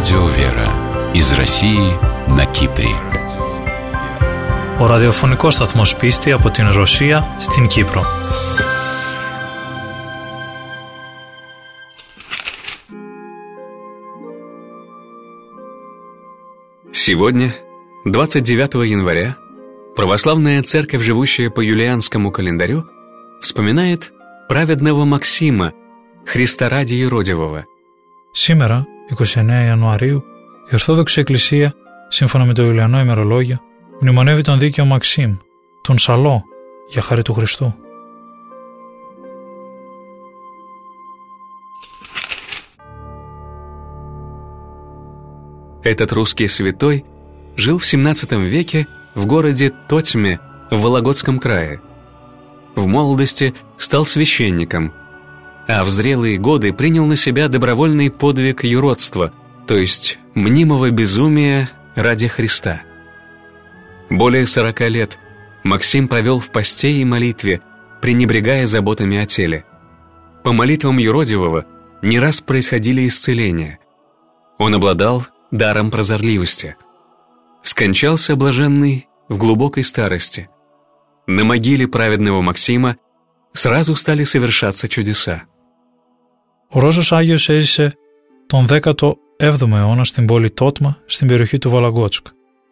Радио Вера из России на Κύπρη. Ο ραδιοφωνικός σταθμός Πίστη από την Ρωσία στην Κύπρο. Сегодня, 29 января, православная церковь, живущая по юлианскому календарю, вспоминает праведного Максима, Χρισταράδη Ηρόδивого. Σήμερα, 29 Ιανουαρίου, η Ορθόδοξη Εκκλησία, σύμφωνα με το Ιουλιανό ημερολόγιο, μνημονεύει τον δίκαιο Μαξίμ, τον Σαλό, για χάρη του Χριστού. Этот русский святой жил в XVII веке в городе Тотьме в Вологодском крае. В молодости стал священником, а в зрелые годы принял на себя добровольный подвиг юродства, то есть мнимого безумия ради Христа. Более 40 лет Максим провел в посте и молитве, пренебрегая заботами о теле. По молитвам юродивого не раз происходили исцеления. Он обладал даром прозорливости. Скончался блаженный в глубокой старости. На могиле праведного Максима сразу стали совершаться чудеса. Ο Ρώσος Άγιος έζησε τον 17ο αιώνα στην πόλη Τότμα, στην περιοχή του Βολαγκότσκ.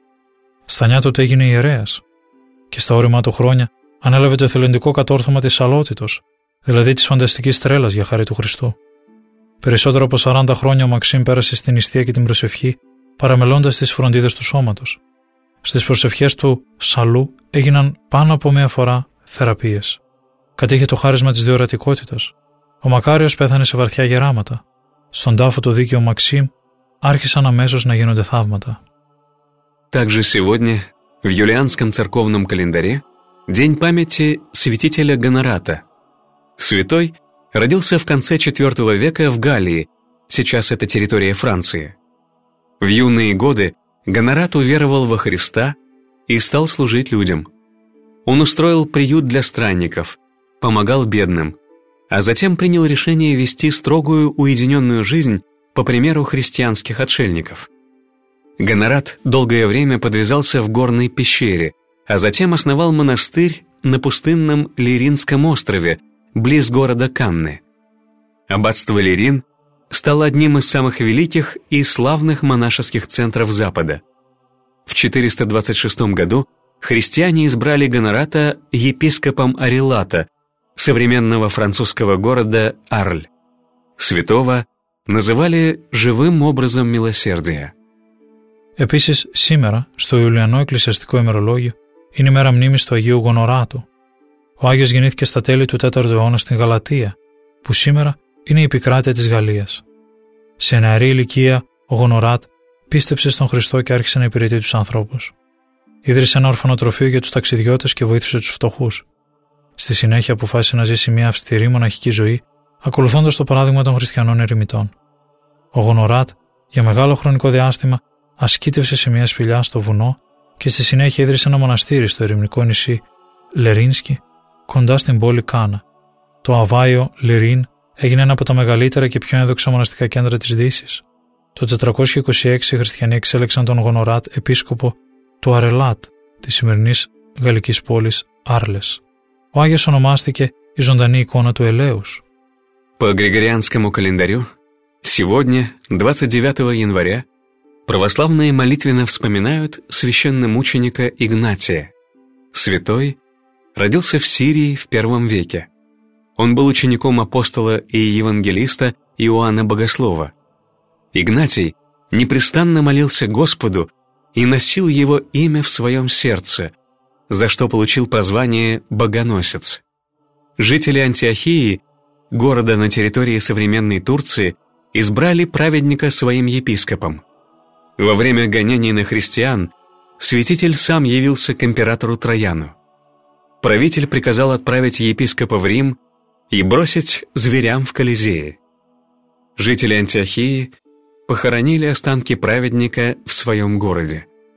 Στα νιά του έγινε ιερέας και στα όριμά του χρόνια ανέλαβε το εθελοντικό κατόρθωμα της σαλότητος, δηλαδή της φανταστικής τρέλας για χάρη του Χριστού. Περισσότερο από 40 χρόνια ο Μαξίμ πέρασε στην νηστεία και την προσευχή, παραμελώντας τις φροντίδες του σώματος. Στις προσευχές του Σαλού έγιναν πάνω από μία φορά θεραπείες. Κατήχε το χάρισμα της διορατικότητας. Ο Μακάριος πέθανε σε βαθιά γεράματα. Στον τάφο του δίκαιου Μαξίμ άρχισαν αμέσως να γίνονται θαύματα. Также сегодня в юлианском церковном календаре день памяти святителя Гонората. Святой родился в конце IV века в Галлии, сейчас это территория Франции. В юные годы Гонорат уверовал во Христа и стал служить людям. Он устроил приют для странников, помогал бедным, а затем принял решение вести строгую уединенную жизнь по примеру христианских отшельников. Гонорат долгое время подвязался в горной пещере, а затем основал монастырь на пустынном Лиринском острове, близ города Канны. Аббатство Лирин стало одним из самых великих и славных монашеских центров Запада. В 426 году христиане избрали Гонората епископом Арелата, современного французского города Арль. Святого называли живым образом милосердия. Επίσης, σήμερα, στο Ιουλιανό εκκλησιαστικό ημερολόγιο, είναι η μέρα μνήμης του Αγίου Γονοράτου. Ο Άγιος γεννήθηκε στα τέλη του 4ου αιώνα στην Γαλατία, που σήμερα είναι η επικράτεια της Γαλλίας. Σε νεαρή ηλικία, ο Γονοράτ πίστεψε στον Χριστό και άρχισε να υπηρετεί τους ανθρώπους. Ίδρυσε ένα ορφανοτροφείο για τους ταξιδιώτες και βοήθησε τους φτωχούς. Στη συνέχεια αποφάσισε να ζήσει μια αυστηρή μοναχική ζωή, ακολουθώντας το παράδειγμα των χριστιανών ερημιτών. Ο Γονοράτ, για μεγάλο χρονικό διάστημα, ασκήτευσε σε μια σπηλιά στο βουνό και στη συνέχεια ίδρυσε ένα μοναστήρι στο ερημικό νησί Λερίνσκι, κοντά στην πόλη Κάνα. Το Αβάιο Λερίν έγινε ένα από τα μεγαλύτερα και πιο ένδοξα μοναστικά κέντρα της Δύσης. Το 426 οι χριστιανοί εξέλεξαν τον Γονοράτ επίσκοπο του Αρελάτ, της σημερινής γαλλικής πόλης Άρλες. Ο Άγιος ονομάστηκε η ζωντανή εικόνα του ελέους. По Григорианскому календарю, сегодня, 29 января, православные молитвенно вспоминают священномученика Игнатия. Святой родился в Сирии в I веке. Он был учеником апостола и евангелиста Иоанна Богослова. Игнатий непрестанно молился Господу и носил его имя в своем сердце, за что получил прозвание «богоносец». Жители Антиохии, города на территории современной Турции, избрали праведника своим епископом. Во время гонений на христиан святитель сам явился к императору Трояну. Правитель приказал отправить епископа в Рим и бросить зверям в Колизее. Жители Антиохии похоронили останки праведника в своем городе.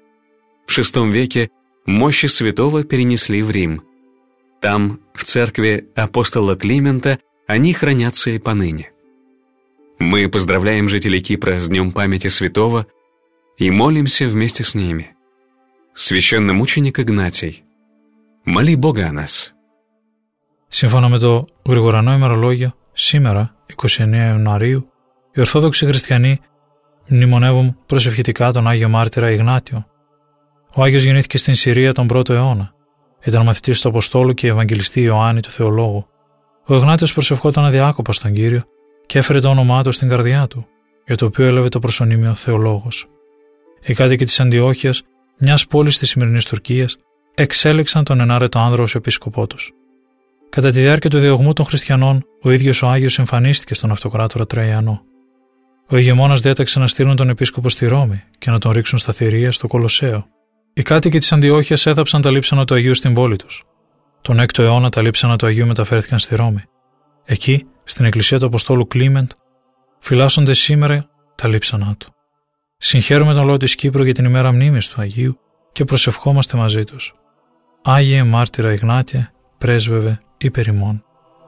В VI веке мощи святого перенесли в Рим. Там, в церкви апостола Климента, они хранятся и поныне. Мы поздравляем жителей Кипра с Днем памяти святого и молимся вместе с ними. Священномученик Игнатий, моли Бога о нас. Σύμφωνα με το Γρηγορανό ημερολόγιο, σήμερα, 29 Ιανουαρίου, οι Ορθόδοξοι Χριστιανοί μνημονεύουν προσευχητικά τον Άγιο Μάρτυρα Ιγνάτιο. Ο Άγιος γεννήθηκε στην Συρία τον 1ο αιώνα. Ήταν μαθητής του Αποστόλου και Ευαγγελιστή Ιωάννη του Θεολόγου. Ο Ιγνάτιος προσευχόταν αδιάκοπα στον Κύριο και έφερε το όνομά του στην καρδιά του, για το οποίο έλαβε το προσωνύμιο Θεολόγος. Οι κάτοικοι της Αντιόχειας, μιας πόλης της σημερινής Τουρκίας, εξέλεξαν τον ενάρετο άνδρο ως επίσκοπό τους. Κατά τη διάρκεια του διωγμού των χριστιανών, ο ίδιος ο Άγιος εμφανίστηκε στον αυτοκράτορα Τραϊανό. Ο ηγεμόνας διέταξε να στείλουν τον επίσκοπο στη Ρώμη και να τον ρίξουν στα θηρία στο Κολοσσέο. Οι κάτοικοι της Αντιόχειας έθαψαν τα λείψανα του Αγίου στην πόλη τους. Τον 6ο αιώνα τα λείψανα του Αγίου μεταφέρθηκαν στη Ρώμη. Εκεί, στην εκκλησία του Αποστόλου Κλίμεντ, φυλάσσονται σήμερα τα λείψανά του. Συγχαίρουμε τον λαό της Κύπρου για την ημέρα μνήμης του Αγίου και προσευχόμαστε μαζί τους. Άγιε Μάρτυρα Ιγνάτιε, πρέσβευε υπέρ ημών.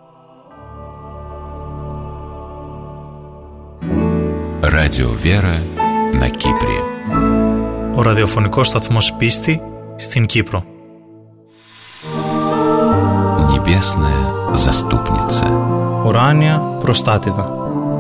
Радио Вера на Κύπρη. Ο ραδιοφωνικός σταθμός Πίστη στην Κύπρο. Небесная заступница. Ουράνια προστάτηδα.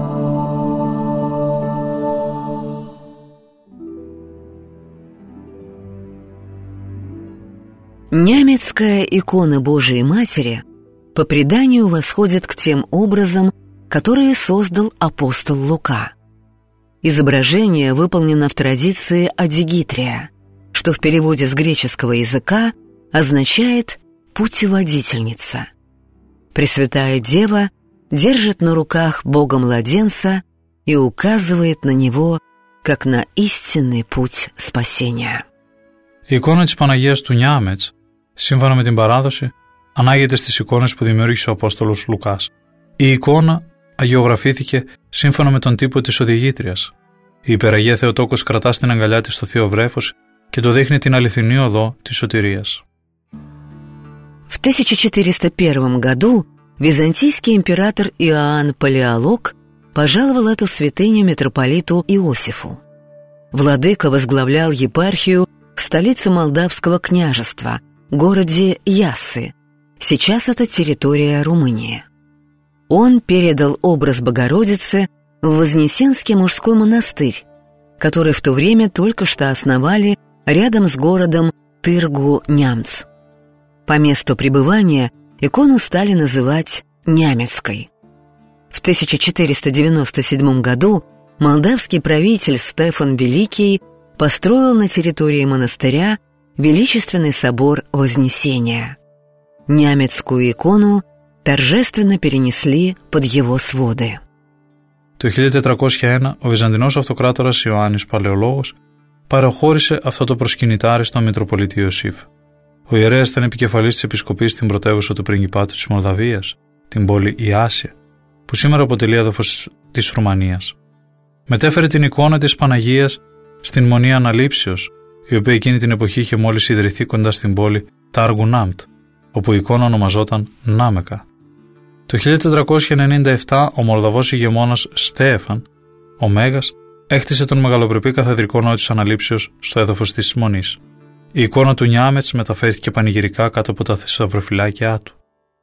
Нямецкая икона Божией Матери по преданию восходит к тем образам, которые создал апостол Лука. Изображение выполнено в традиции адигитрия, что в переводе с греческого языка означает «путеводительница». Пресвятая Дева держит на руках Бога-младенца и указывает на него, как на истинный путь спасения. Η εικόνα της Παναγίας του Νιάμετς, σύμφωνα με την παράδοση, ανάγεται στις εικόνες που δημιούργησε ο Απόστολος Λουκάς. Η εικόνα αγιογραφήθηκε σύμφωνα με τον τύπο της οδηγήτριας. Η υπεραγία Θεοτόκος κρατά στην αγκαλιά της το Θείο Βρέφος και το δείχνει την αληθινή οδό της σωτηρίας. В 1401 году византийский император Иоанн Палеолог пожаловал эту святыню митрополиту Иосифу. Владыка возглавлял епархию в столице Молдавского княжества, городе Яссы. Сейчас это территория Румынии. Он передал образ Богородицы в Вознесенский мужской монастырь, который в то время только что основали рядом с городом Тыргу-Нямц. По месту пребывания икону стали называть Нямецкой. В 1497 году молдавский правитель Стефан Великий построил на территории монастыря величественный собор Вознесения. Нямецкую икону торжественно перенесли под его своды. Το 1401 ο Βυζαντινός αυτοκράτορας Ιωάννης Παλαιολόγος παραχώρησε αυτό το προσκυνητάρι στον Μητροπολίτη Ιωσήφ. Ο ιερέας ήταν επικεφαλής της επισκοπής στην πρωτεύουσα του Πριγκιπάτου της Μολδαβίας, την πόλη Ιάσια, που σήμερα αποτελεί έδαφος της Ρουμανίας. Μετέφερε την εικόνα της Παναγίας στην Μονή Αναλήψεως, η οποία εκείνη την εποχή είχε μόλις ιδρυθεί κοντά στην πόλη Τάργου-Νάμπτ, όπου η εικόνα ονομαζόταν Νάμεκα. Το 1497 ο Μολδαβός ηγεμόνας Στέφαν, ο Μέγας, έκτισε τον μεγαλοπρεπή καθεδρικό ναό της Αναλήψεως στο έδαφος της Μονής. Η εικόνα του Νιάμετς μεταφέρθηκε πανηγυρικά κάτω από τα θησαυροφυλάκια του.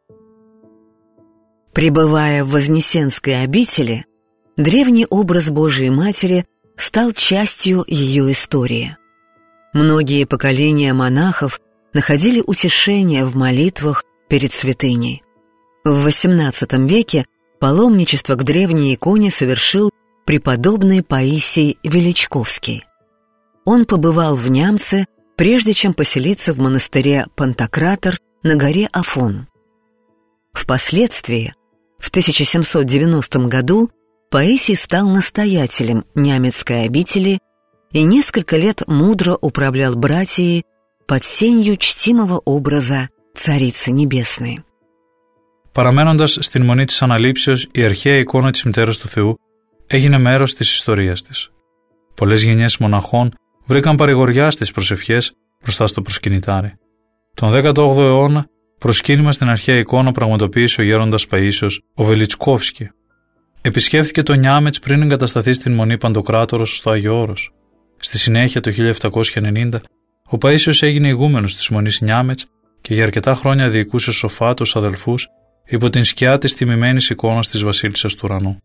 Пребывая в Вознесенской обители, древний образ Божией Матери стал частью ее истории. Многие поколения монахов находили утешение в молитвах перед святыней. В XVIII веке паломничество к древней иконе совершил преподобный Паисий Величковский. Он побывал в Нямце, прежде чем поселиться в монастыре Пантократор на горе Афон. Впоследствии, в 1790 году, Паисий стал настоятелем Нямецкой обители и несколько лет мудро управлял братией под сенью чтимого образа Царицы Небесной. Παραμένοντας στην Μονή της Αναλήψεως, η αρχαία εικόνα της Μητέρας του Θεού έγινε μέρος της ιστορίας της. Πολλές γενιές μοναχών βρήκαν παρηγοριά στις προσευχές μπροστά στο προσκυνητάρι. Τον 18ο αιώνα, προσκύνημα στην αρχαία εικόνα πραγματοποίησε ο γέροντας Παΐσιος ο Βελιτσκόφσκι. Επισκέφθηκε το Νιάμετς πριν εγκατασταθεί στην Μονή Παντοκράτορος στο Άγιο Όρος. Στη συνέχεια, το 1790, ο Παΐσιος έγινε ηγούμενος της Μονής Νιάμετς και για αρκετά χρόνια διοικούσε σοφά τους αδελφούς υπό την σκιά της τιμημένης εικόνας της Βασίλισσας του Ουρανού.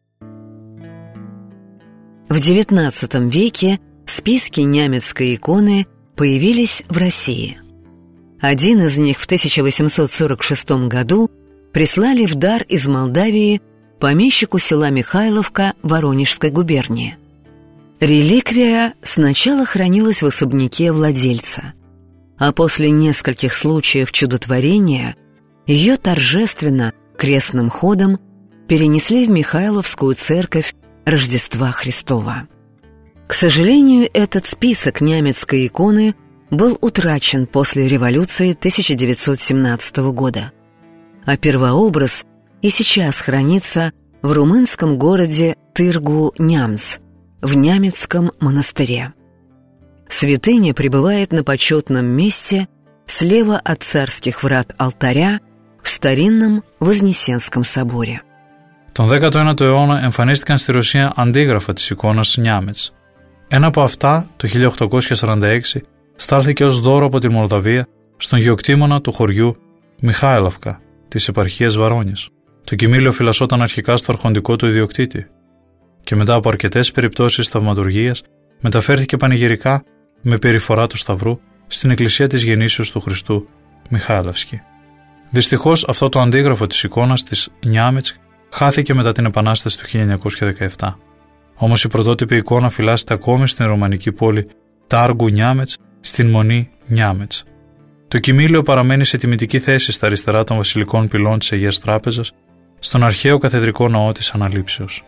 В XIX веке списки Нямецкой иконы появились в России. Один из них в 1846 году прислали в дар из Молдавии помещику села Михайловка Воронежской губернии. Реликвия сначала хранилась в особняке владельца, а после нескольких случаев чудотворения ее торжественно, крестным ходом, перенесли в Михайловскую церковь Рождества Христова. К сожалению, этот список Нямецкой иконы был утрачен после революции 1917 года, а первообраз и сейчас хранится в румынском городе Тыргу-Нямц, в Нямецком монастыре. Святыня пребывает на почетном месте слева от царских врат алтаря в старинном Вознесенском соборе. Τον 19ο αιώνα εμφανίστηκαν στη Ρωσία αντίγραφα της εικόνας Νιάμετς. Ένα από αυτά, το 1846, στάλθηκε ως δώρο από τη Μολδαβία στον γεωκτήμονα του χωριού Μιχάηλοφκα της επαρχίας Βαρόνιας. Το κοιμήλιο φυλασσόταν αρχικά στο αρχοντικό του ιδιοκτήτη και μετά από αρκετές περιπτώσεις θαυματουργίας μεταφέρθηκε πανηγυρικά με περιφορά του Σταυρού στην εκκλησία της Γεννήσεως του Χριστού Μιχάηλευσκη. Δυστυχώς αυτό το αντίγραφο της εικόνας της Νιάμετς χάθηκε μετά την Επανάσταση του 1917. Όμως η πρωτότυπη εικόνα φυλάσσεται ακόμη στην ρωμανική πόλη Τάργου Νιάμετς στην Μονή Νιάμετς. Το κοιμήλιο παραμένει σε τιμητική θέση στα αριστερά των βασιλικών πυλών της Αγίας Τράπεζας, στον αρχαίο καθεδρικό ναό της Αναλήψεως.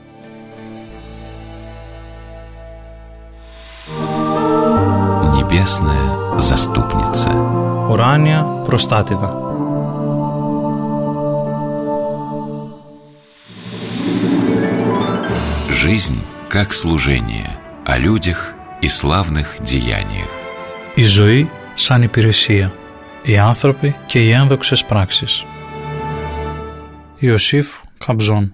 Небесная заступница. Ουράνια προστάτηδα. Жизнь как служение, о людях и славных деяниях. Η ζωή σαν υπηρεσία, οι άνθρωποι και οι ένδοξες πράξεις. Иосиф Кобзон.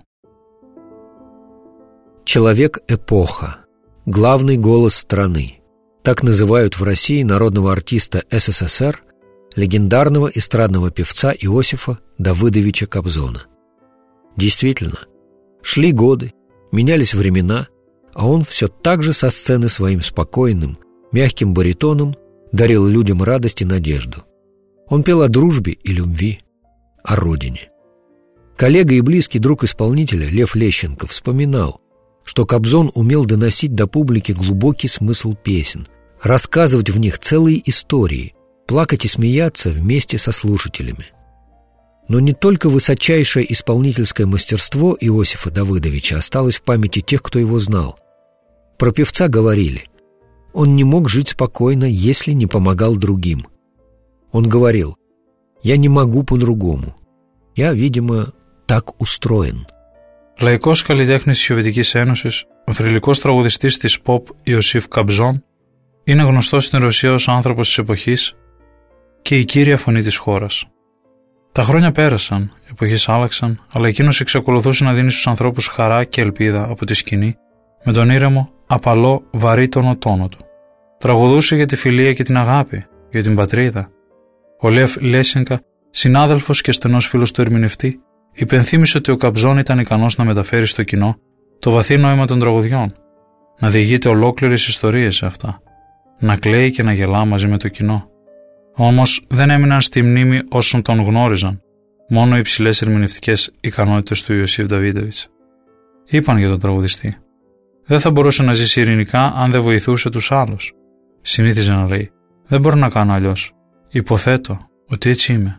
Человек-эпоха. Главный голос страны. Так называют в России народного артиста СССР, легендарного эстрадного певца Иосифа Давыдовича Кобзона. Действительно, шли годы, менялись времена, а он все так же со сцены своим спокойным, мягким баритоном дарил людям радость и надежду. Он пел о дружбе и любви, о родине. Коллега и близкий друг исполнителя Лев Лещенко вспоминал, что Кобзон умел доносить до публики глубокий смысл песен, рассказывать в них целые истории, плакать и смеяться вместе со слушателями. Но не только высочайшее исполнительское мастерство Иосифа Давыдовича осталось в памяти тех, кто его знал. Про певца говорили: он не мог жить спокойно, если не помогал другим. Он говорил: «Я не могу по-другому. Я, видимо, так устроен». Λαϊκός καλλιτέχνης της Σοβιετικής Ένωσης, ο θρυλικός τραγουδιστής της pop Ιωσήφ Καμπζόν είναι γνωστός στην Ρωσία ως άνθρωπος της εποχής και η κύρια φωνή της χώρας. Τα χρόνια πέρασαν, οι εποχές άλλαξαν, αλλά εκείνος εξακολουθούσε να δίνει στους ανθρώπους χαρά και ελπίδα από τη σκηνή με τον ήρεμο, απαλό, βαρύτονο τόνο του. Τραγουδούσε για τη φιλία και την αγάπη, για την πατρίδα. Ο Λев Λέσενκα, συνάδελφος και στενός φίλος του ερμηνευτή, υπενθύμησε ότι ο Καμπζόν ήταν ικανός να μεταφέρει στο κοινό το βαθύ νόημα των τραγουδιών, να διηγείται ολόκληρες ιστορίες σε αυτά, να κλαίει και να γελά μαζί με το κοινό. Όμως δεν έμειναν στη μνήμη όσων τον γνώριζαν, μόνο οι υψηλές ερμηνευτικές ικανότητες του Ιωσήφ Δαβίδοβιτς. Είπαν για τον τραγουδιστή: δεν θα μπορούσε να ζήσει ειρηνικά αν δεν βοηθούσε τους άλλους. Συνήθιζε να λέει: δεν μπορώ να κάνω αλλιώς. Υποθέτω ότι έτσι είμαι.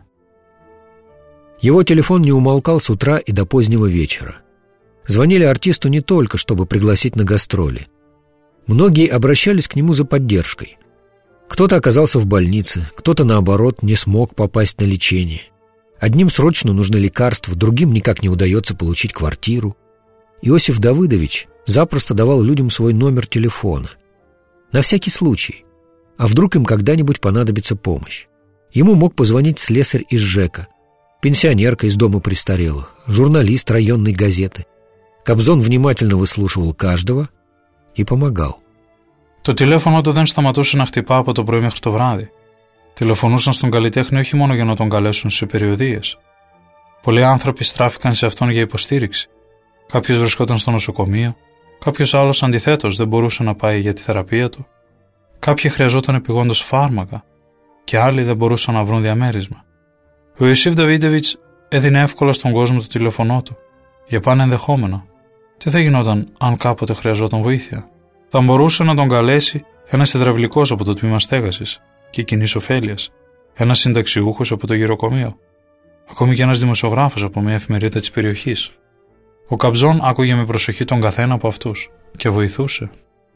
Его телефон не умолкал с утра и до позднего вечера. Звонили артисту не только, чтобы пригласить на гастроли. Многие обращались к нему за поддержкой. Кто-то оказался в больнице, кто-то, наоборот, не смог попасть на лечение. Одним срочно нужны лекарства, другим никак не удается получить квартиру. Иосиф Давыдович запросто давал людям свой номер телефона. На всякий случай. А вдруг им когда-нибудь понадобится помощь? Ему мог позвонить слесарь из ЖЭКа, пенсионерка из дома престарелых, журналист районной газеты, Кобзон внимательно выслушивал каждого и помогал. Το τηλέφωνο του δεν σταματούσε να χτυπά από το πρωί μέχρι το βράδυ. Τηλεφωνούσαν στον καλλιτέχνη όχι μόνο για να τον καλέσουν σε περιοδίες. Πολλοί άνθρωποι στράφηκαν σε αυτόν για υποστήριξη. Κάποιος βρισκόταν στο νοσοκομείο, κάποιος άλλος αντιθέτως δεν μπορούσε να πάει για τη θεραπεία του. Κάποιοι χρειαζόταν επειγόντως φάρμακα και άλλοι δεν μπορούσαν να βρουν διαμέρισμα. Ο Ιωσήφ Νταβίδεβιτς έδινε εύκολα στον κόσμο το τηλέφωνό του για πάνε ενδεχόμενο. Τι θα γινόταν αν κάποτε χρειαζόταν βοήθεια? Θα μπορούσε να τον καλέσει ένας υδραυλικός από το τμήμα στέγασης και κοινής ωφέλειας, ένας συνταξιούχος από το γυροκομείο, ακόμη και ένας δημοσιογράφος από μια εφημερίδα της περιοχής. Ο Κобзон άκουγε με προσοχή τον καθένα από αυτούς και βοηθούσε.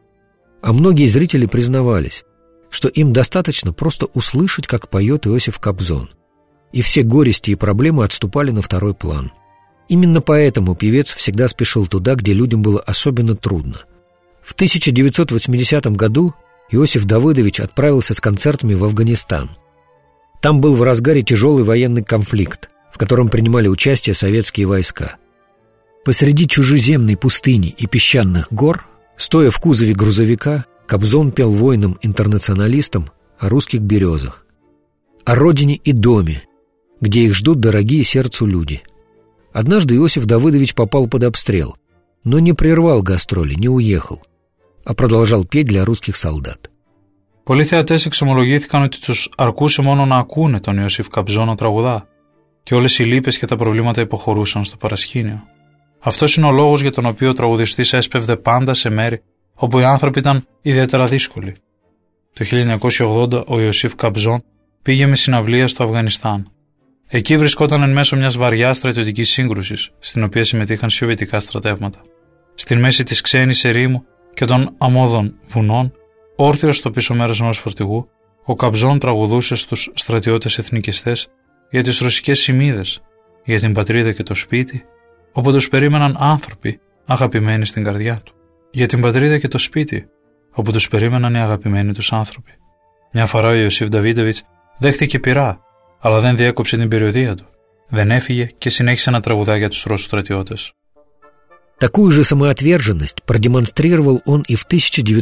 А многие зрители признавались, что им достаточно просто услышать, как поет Иосиф Кобзон, и все горести и проблемы отступали на второй план. Именно поэтому певец всегда спешил туда, где людям было особенно трудно. В 1980 году Иосиф Давыдович отправился с концертами в Афганистан. Там был в разгаре тяжелый военный конфликт, в котором принимали участие советские войска. Посреди чужеземной пустыни и песчаных гор, стоя в кузове грузовика, Кобзон пел воинам-интернационалистам о русских березах, о родине и доме, где их ждут дорогие сердцу люди. Однажды Иосиф Давыдович попал под обстрел, но не прервал гастроли, не уехал, а продолжал петь для русских солдат. Πολλοί θεατές εξομολογήθηκαν ότι τους αρκούσε μόνο να ακούνε τον Ιωσήφ Κобзон να τραγουδά και όλες οι λύπες και τα προβλήματα υποχωρούσαν στο παρασκήνιο. Αυτός είναι ο λόγος για τον οποίο ο τραγουδιστής έσπευδε πάντα σε μέρη όπου οι άνθρωποι ήταν ιδιαίτερα δύσκολοι. Το 1980 ο Ιωσήφ Κобзон πήγε με συναυλία στο Αφγανιστάν. Εκεί βρισκόταν εν μέσω μιας βαριάς στρατιωτικής σύγκρουσης, στην οποία συμμετείχαν σοβιετικά στρατεύματα. Στην μέση της ξένης ερήμου και των αμμώδων βουνών, όρθιος στο πίσω μέρος ενός φορτηγού, ο Κобзон τραγουδούσε στους στρατιώτες εθνικιστές για τις ρωσικές σημείδες, για την πατρίδα και το σπίτι, όπου τους περίμεναν άνθρωποι αγαπημένοι στην καρδιά του. Για την πατρίδα και το σπίτι, όπου τους περίμεναν οι αγαπημένοι τους άνθρωποι. Μια φορά ο Ιωσήφ Νταβίδεβιτς δέχτηκε πειρά, αλλά δεν διέκοψε την περιοδεία του. Δεν έφυγε και συνέχισε να τραγουδά για τους Ρώσους στρατιώτες. Такую же самоотверженность продемонстрировал он и в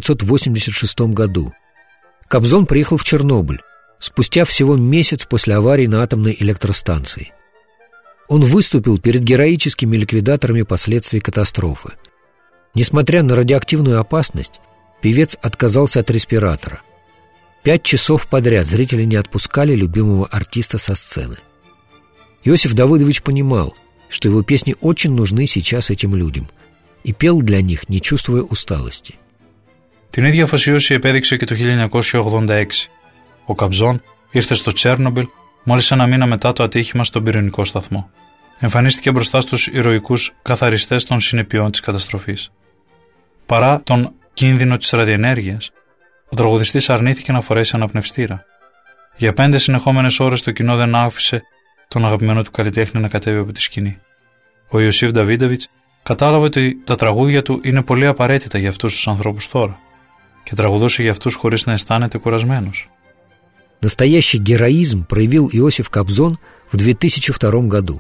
1986 году. Кобзон приехал в Чернобыль, спустя всего месяц после аварии на атомной электростанции. Он выступил перед героическими ликвидаторами последствий катастрофы. Несмотря на радиоактивную опасность, певец отказался от респиратора. 5 часов подряд зрители не отпускали любимого артиста со сцены. Иосиф Давыдович понимал, что его песни очень нужны сейчас этим людям, и пел для них, не чувствуя усталости. Την ίδια αφοσίωση επέδειξε και το 1986. Ο Κобзон ήρθε στο Τσέρνομπιλ μόλις ένα μήνα μετά το ατύχημα στον πυρηνικό σταθμό. Εμφανίστηκε μπροστά στους ηρωικούς καθαριστές των συνεπειών της καταστροφής. Παρά τον κίνδυνο της ραδιενέργειας, ο τραγουδιστής αρνήθηκε να φορέσει αναπνευστήρα. Για 5 συνεχόμενες ώρες το κοινό δεν άφησε τον αγαπημένο του καλλιτέχνη να κατέβει από τη σκηνή. Ο Ιωσήφ Νταβίδεβιτς κατάλαβε ότι τα τραγούδια του είναι πολύ απαραίτητα για αυτούς τους ανθρώπους τώρα και τραγουδούσε για αυτούς χωρίς να αισθάνεται κουρασμένος. Настоящий героизм проявил Иосиф Кобзон в 2002 году.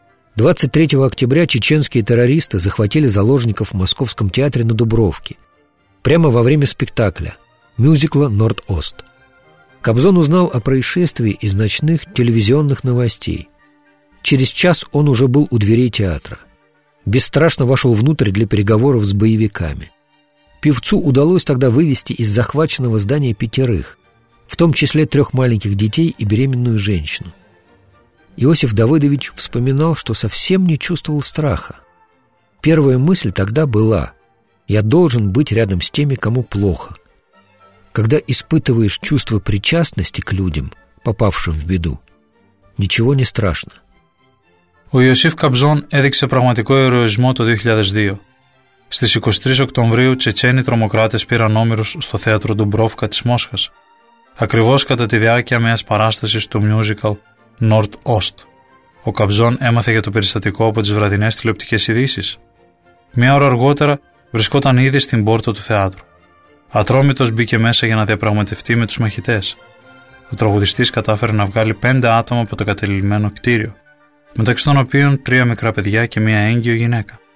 23 октября чеченские террористы захватили заложников в Московском театре на Дубровке, прямо во время спектакля, мюзикла «Норд-Ост». Кобзон узнал о происшествии из ночных телевизионных новостей. Через час он уже был у дверей театра. Бесстрашно вошел внутрь для переговоров с боевиками. Певцу удалось тогда вывести из захваченного здания 5, в том числе 3 маленьких детей и беременную женщину. Иосиф Давыдович вспоминал, что совсем не чувствовал страха. Первая мысль тогда была: «Я должен быть рядом с теми, кому плохо». Когда испытываешь чувство причастности к людям, попавшим в беду, ничего не страшно. Ο Ιωσήφ Κобзон έδειξε πραγματικό ηρωισμό το 2002. Στις 23 Οκτωβρίου, Τσετσένοι τρομοκράτες πήραν όμηρους στο θέατρο Ντουμπρόφκα της Μόσχας, ακριβώς κατά τη διάρκεια μιας παράστασης του musical «Nord-Ost». Ο Κобзон έμαθε για το περιστατικό από τις βραδινές τηλεοπτικές ειδήσεις. Μια ώρα αργότερα βρισκόταν ήδη στην πόρτα του θεάτρου. Ατρόμητος μπήκε μέσα για να διαπραγματευτεί με τους μαχητές. Ο τραγουδιστής κατάφερε να βγάλει 5 άτομα από το κατελειμμένο κτίριο, μεταξύ των οποίων 3 μικρά παιδιά και μια έγκυο γυναίκα.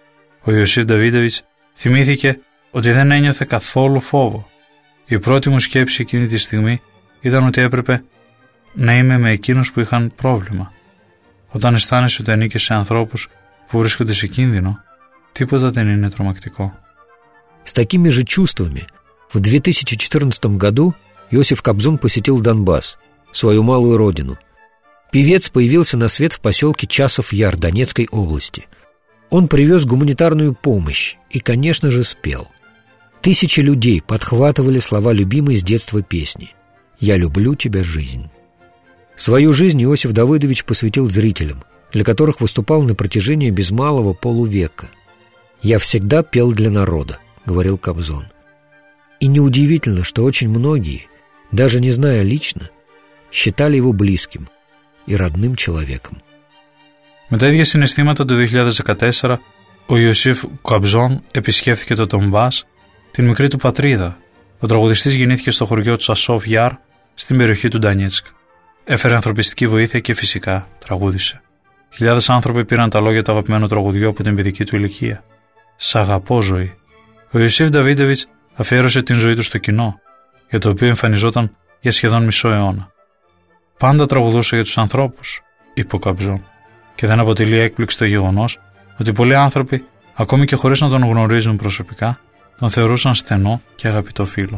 Ο Ιωσήφ Νταβίδεβιτς θυμήθηκε ότι δεν ένιωθε καθόλου φόβο. Η πρώτη μου σκέψη εκείνη τη στιγμή ήταν ότι έπρεπε να είμαι με εκείνους που είχαν πρόβλημα. Όταν αισθάνεσαι ότι ανήκεις σε ανθρώπους που βρίσκονται σε κίνδυνο, τίποτα δεν είναι τρομακτικό. С такими же чувствами в 2014 году Иосиф Кобзон посетил Донбасс, свою малую родину. Певец появился на свет в поселке Часов-Яр Донецкой области. Он привез гуманитарную помощь и, конечно же, спел. Тысячи людей подхватывали слова любимой с детства песни «Я люблю тебя, жизнь». Свою жизнь Иосиф Давыдович посвятил зрителям, для которых выступал на протяжении без малого полувека. «Я всегда пел для народа», — говорил Кобзон. И неудивительно, что очень многие, даже не зная лично, считали его близким и родным человеком. Με τα ίδια συναισθήματα το 2014, ο Ιωσήφ Κομπζόν επισκέφθηκε το Ντονμπάς, την μικρή του πατρίδα. Ο τραγουδιστής γεννήθηκε στο χωριό Τσασόφ Γιάρ, στην περιοχή του Ντανιέτσκ. Έφερε ανθρωπιστική βοήθεια και φυσικά τραγούδισε. Χιλιάδες άνθρωποι πήραν τα λόγια του αγαπημένου τραγουδιού από την παιδική του ηλικία. «Σ' αγαπώ, ζωή». Ο Ιωσήφ Νταβίδεβιτς αφιέρωσε την ζωή του στο κοινό, για το οποίο εμφανιζόταν για σχεδόν μισό αιώνα. Πάντα τραγουδούσε για τους ανθρώπους, είπε ο Κομπζόν, και δεν αποτελεί έκπληξη το γεγονός ότι πολλοί άνθρωποι, ακόμη και χωρίς να τον γνωρίζουν προσωπικά, τον θεωρούσαν στενό και αγαπητό φίλο.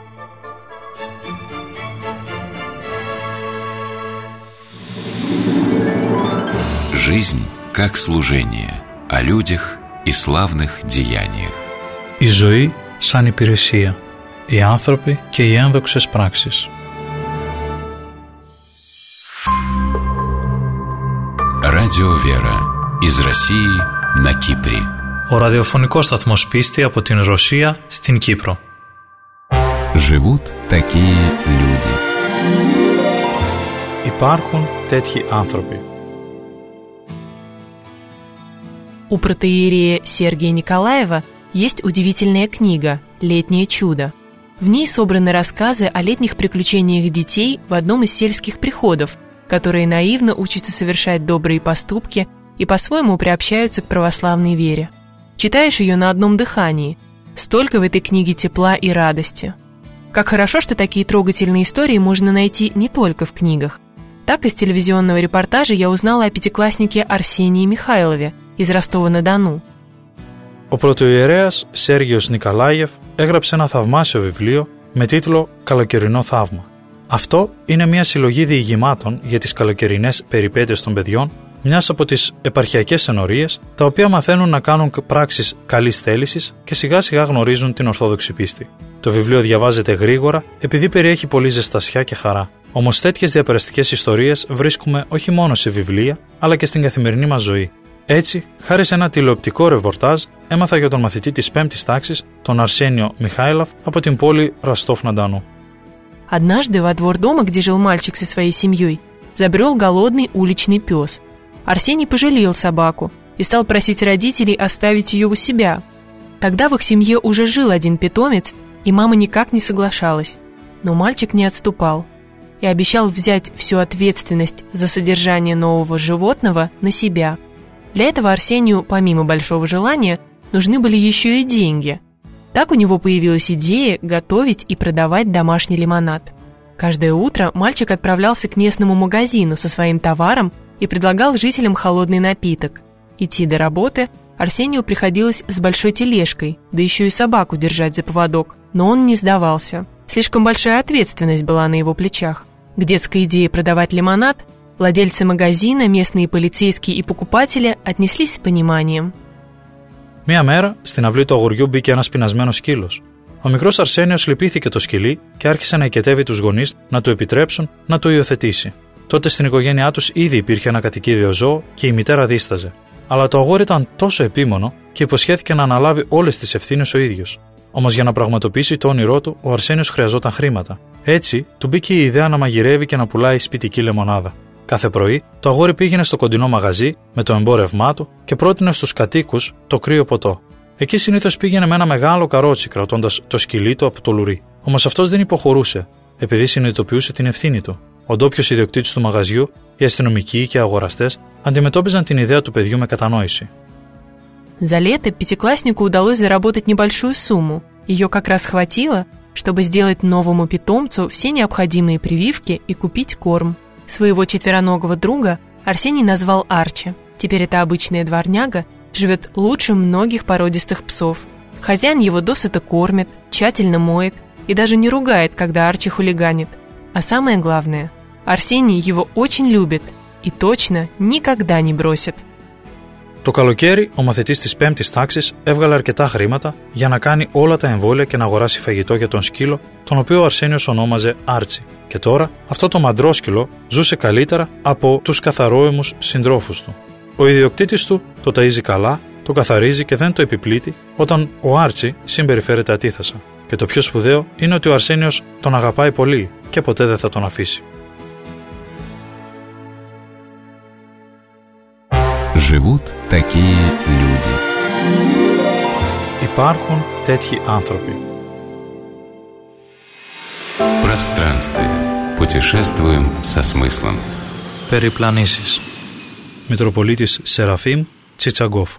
Жизнь как служение, о людях и славных деяниях. Η ζωή σαν υπηρεσία, οι άνθρωποι και οι ένδοξες πράξεις. Радио Вера из России на Кипре. Ο ραδιοφωνικός σταθμός Πίστη από την Ρωσία στην Κύπρο. Живут такие люди. Υπάρχουν τέτοιοι άνθρωποι. У протоиерея Сергия Николаева есть удивительная книга «Летнее чудо». В ней собраны рассказы о летних приключениях детей в одном из сельских приходов, которые наивно учатся совершать добрые поступки и по-своему приобщаются к православной вере. Читаешь ее на одном дыхании. Столько в этой книге тепла и радости. Как хорошо, что такие трогательные истории можно найти не только в книгах. Так из телевизионного репортажа я узнала о пятикласснике Арсении Михайлове из Ростова-на-Дону. Ο πρωτοϊερέας Σέργιος Νικολάιεφ έγραψε ένα θαυμάσιο βιβλίο με τίτλο «Καλοκαιρινό θαύμα». Αυτό είναι μια συλλογή διηγημάτων για τις καλοκαιρινές περιπέτειες των παιδιών, μιας από τις επαρχιακές ενορίες, τα οποία μαθαίνουν να κάνουν πράξεις καλής θέλησης και σιγά σιγά γνωρίζουν την ορθόδοξη πίστη. Το βιβλίο διαβάζεται γρήγορα επειδή περιέχει πολύ ζεστασιά και χαρά. Όμως τέτοιες διαπεραστικές ιστορίες βρίσκουμε όχι μόνο σε βιβλία, αλλά και στην καθημερινή μας ζωή. Έτσι, χάρη σε ένα τηλεοπτικό ρεπορτάζ, έμαθα για τον μαθητή της 5ης τάξης, τον Αρσένιο Μιχάιλοφ, από την πόλη Ρостов-на-Дону. Однажды во двор дома, где жил мальчик со своей семьей, забрел голодный уличный пес. Арсений пожалел собаку и стал просить родителей оставить ее у себя. Тогда в их семье уже жил один питомец, и мама никак не соглашалась. Но мальчик не отступал и обещал взять всю ответственность за содержание нового животного на себя. Для этого Арсению, помимо большого желания, нужны были еще и деньги. Так у него появилась идея готовить и продавать домашний лимонад. Каждое утро мальчик отправлялся к местному магазину со своим товаром и предлагал жителям холодный напиток. Идти до работы Арсению приходилось с большой тележкой, да еще и собаку держать за поводок. Но он не сдавался. Слишком большая ответственность была на его плечах. К детской идее продавать лимонад владельцы магазина, местные полицейские и покупатели отнеслись с пониманием. Μία μέρα, στην αυλή του αγοριού μπήκε ένας πεινασμένος σκύλος. Ο μικρός Αρσένιος λυπήθηκε το σκυλί και άρχισε να οικετεύει τους γονείς να του επιτρέψουν να το υιοθετήσει. Τότε στην οικογένειά τους ήδη υπήρχε ένα κατοικίδιο ζώο και η μητέρα δίσταζε. Αλλά το αγόρι ήταν τόσο επίμονο και υποσχέθηκε να αναλάβει όλες τις ευθύνες ο ίδιος. Όμως για να πραγματοποιήσει το όνειρό του, ο Αρσένιος χρειαζόταν χρήματα. Έτσι, του μπήκε η ιδέα να μαγειρεύει και να πουλάει σπιτική λεμονάδα. Κάθε πρωί, το αγόρι πήγαινε στο κοντινό μαγαζί με το εμπόρευμά του και πρότεινε στους κατοίκους το κρύο ποτό. Εκεί συνήθως πήγαινε με ένα μεγάλο καρότσι κρατώντας το σκυλί του από το λουρί. Όμως αυτός δεν υποχωρούσε, επειδή συνειδητοποιούσε την ευθύνη του. Ο ντόπιος ιδιοκτήτης του μαγαζιού, οι αστυνομικοί και οι αγοραστές αντιμετώπιζαν την ιδέα του παιδιού με κατανόηση. За лето пятикласснику удалось заработать небольшую сумму. Ее как раз хватило, чтобы сделать новому питомцу все необходимые прививки и купить корм. Своего четвероногого друга Арсений назвал Арчи. Теперь эта обычная дворняга живет лучше многих породистых псов. Хозяин его досыта кормит, тщательно моет и даже не ругает, когда Арчи хулиганит. А самое главное, Арсений его очень любит и точно никогда не бросит. Το καλοκαίρι, ο μαθητής της 5ης τάξης έβγαλε αρκετά χρήματα για να κάνει όλα τα εμβόλια και να αγοράσει φαγητό για τον σκύλο, τον οποίο ο Αρσένιος ονόμαζε Άρτσι. Και τώρα, αυτό το μαντρόσκυλο ζούσε καλύτερα από τους καθαρόαιμους συντρόφους του. Ο ιδιοκτήτης του το ταΐζει καλά, το καθαρίζει και δεν το επιπλήττει, όταν ο Άρτσι συμπεριφέρεται ατίθασα. Και το πιο σπουδαίο είναι ότι ο Αρσένιος τον αγαπάει πολύ και ποτέ δεν θα τον αφήσει. Живут такие люди. Υπάρχουν τέτοιοι άνθρωποι. Пространствие. Путешествуем со смыслом. Περιπλανήσεις. Μητροπολίτης Σεραφείμ Τσιτσαγκόφ.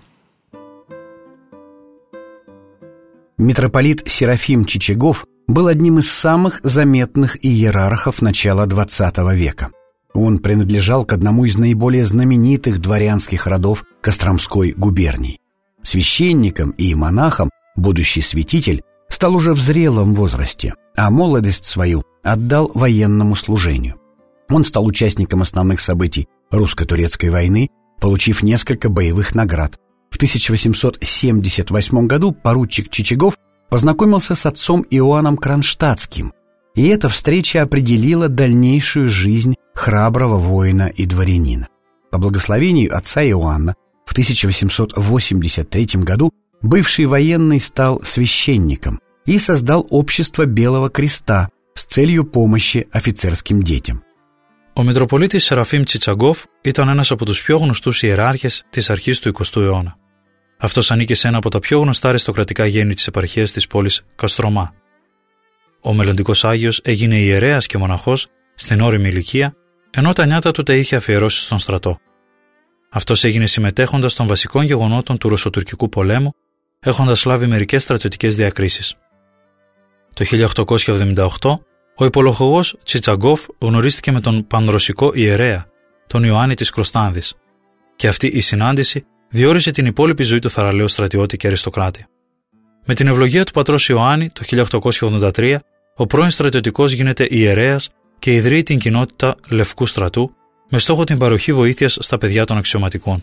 Митрополит Серафим Чичагов был одним из самых заметных иерархов начала XX века. Он принадлежал к одному из наиболее знаменитых дворянских родов Костромской губернии. Священником и монахом будущий святитель стал уже в зрелом возрасте, а молодость свою отдал военному служению. Он стал участником основных событий русско-турецкой войны, получив несколько боевых наград. В 1878 году поручик Чичагов познакомился с отцом Иоанном Кронштадтским, и эта встреча определила дальнейшую жизнь храброго воина и дворянина. По благословению отца Иоанна в 1883 году бывший военный стал священником и создал общество Белого Креста с целью помощи офицерским детям. Ο Μητροπολίτης Σεραφείμ Τσιτσαγκόφ ήταν ένας από τους πιο γνωστούς ιεράρχες της αρχής του 20ου αιώνα. Αυτός ανήκε σε ένα από τα πιο γνωστά αριστοκρατικά γένη της επαρχίας της πόλης Καστρομά. Ο μελλοντικός Άγιος έγινε ιερέας και μοναχός στην ώριμη ηλικία, ενώ τα νιάτα του τα είχε αφιερώσει στον στρατό. Αυτός έγινε συμμετέχοντας των βασικών γεγονότων του Ρωσοτουρκικού πολέμου, έχοντας λάβει μερικές στρατιωτικές διακρίσεις. Το 1878, ο υπολογωγός Τσιτσαγκόφ γνωρίστηκε με τον πανρωσικό ιερέα, τον Ιωάννη της Κροστάνδης, και αυτή η συνάντηση διόρισε την υπόλοιπη ζωή του θαραλέου στρατιώτη και αριστοκράτη. Με την ευλογία του πατρός Ιωάννη, το 1883, ο πρώην στρατιωτικός γίνεται ιερέας και ιδρύει την κοινότητα Λευκού Στρατού με στόχο την παροχή βοήθειας στα παιδιά των αξιωματικών.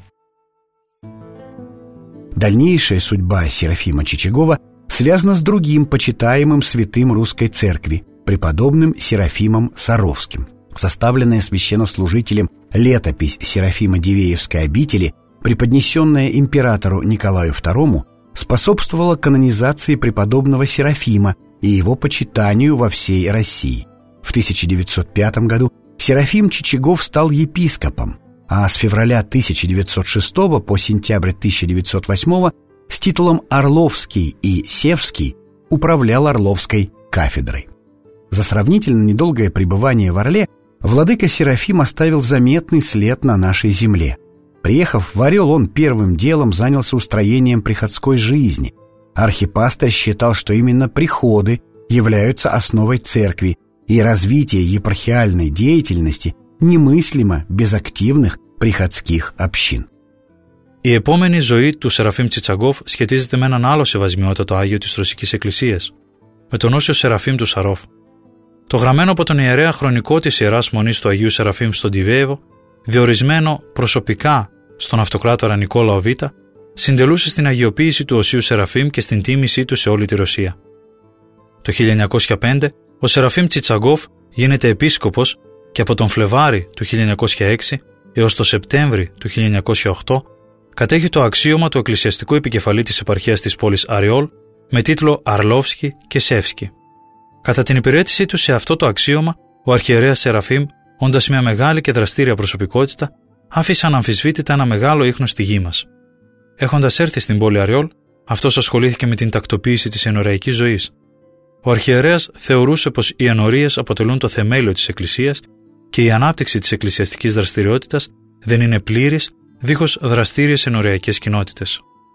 Дальнейшая судьба Серафима Чичагова связана с другим почитаемым святым русской церкви, преподобным Серафимом Саровским. Составленная священнослужителем летопись Серафима Дивеевской обители, преподнесенная императору Николаю II, способствовала канонизации преподобного Серафима и его почитанию во всей России. В 1905 году Серафим Чичагов стал епископом, а с февраля 1906 по сентябрь 1908 с титулом Орловский и Севский управлял Орловской кафедрой. За сравнительно недолгое пребывание в Орле владыка Серафим оставил заметный след на нашей земле. Приехав в Орел, он первым делом занялся устроением приходской жизни. Архипастырь считал, что именно приходы являются основой церкви, и развитие епархиальной деятельности немыслимо без активных приходских общин. Η επόμενη ζωή του Σεραφείμ Τσιτσαγκόφ σχετίζεται με έναν άλλο σεβασμιότατο Άγιο της Ρωσικής Εκκλησίας, με τον Όσιο Σεραφείμ του Σαρόφ. Το γραμμένο από τον ιερέα χρονικό της Ιεράς Μονής του Αγίου Σεραφείμ στον Τιβέεβο, διορισμένο προσωπικά στον αυτοκράτορα Νικόλαο Β, συντελούσε στην αγιοποίηση του Οσίου Σεραφείμ και στην τίμησή του σε όλη τη Ρωσία. Το 1905 ο Σεραφείμ Τσιτσαγκόφ γίνεται επίσκοπος και από τον Φλεβάρι του 1906 έως το Σεπτέμβρη του 1908 κατέχει το αξίωμα του εκκλησιαστικού επικεφαλή της επαρχίας της πόλης Αριόλ με τίτλο Αρλόφσκι και Σεύσκι. Κατά την υπηρέτησή του σε αυτό το αξίωμα, ο αρχιερέας Σεραφείμ, όντας μια μεγάλη και δραστήρια προσωπικότητα, άφησε αναμφισβήτητα ένα μεγάλο ίχνος στη γη μας. Έχοντας έρθει στην πόλη Αριόλ, αυτός ασχολήθηκε με την τακτοποίηση της ενοραϊκής ζωής. Ο αρχιερέας θεωρούσε πως οι ενορίες αποτελούν το θεμέλιο της Εκκλησίας και η ανάπτυξη της εκκλησιαστικής δραστηριότητας δεν είναι πλήρης δίχως δραστήριες ενοριακές κοινότητες.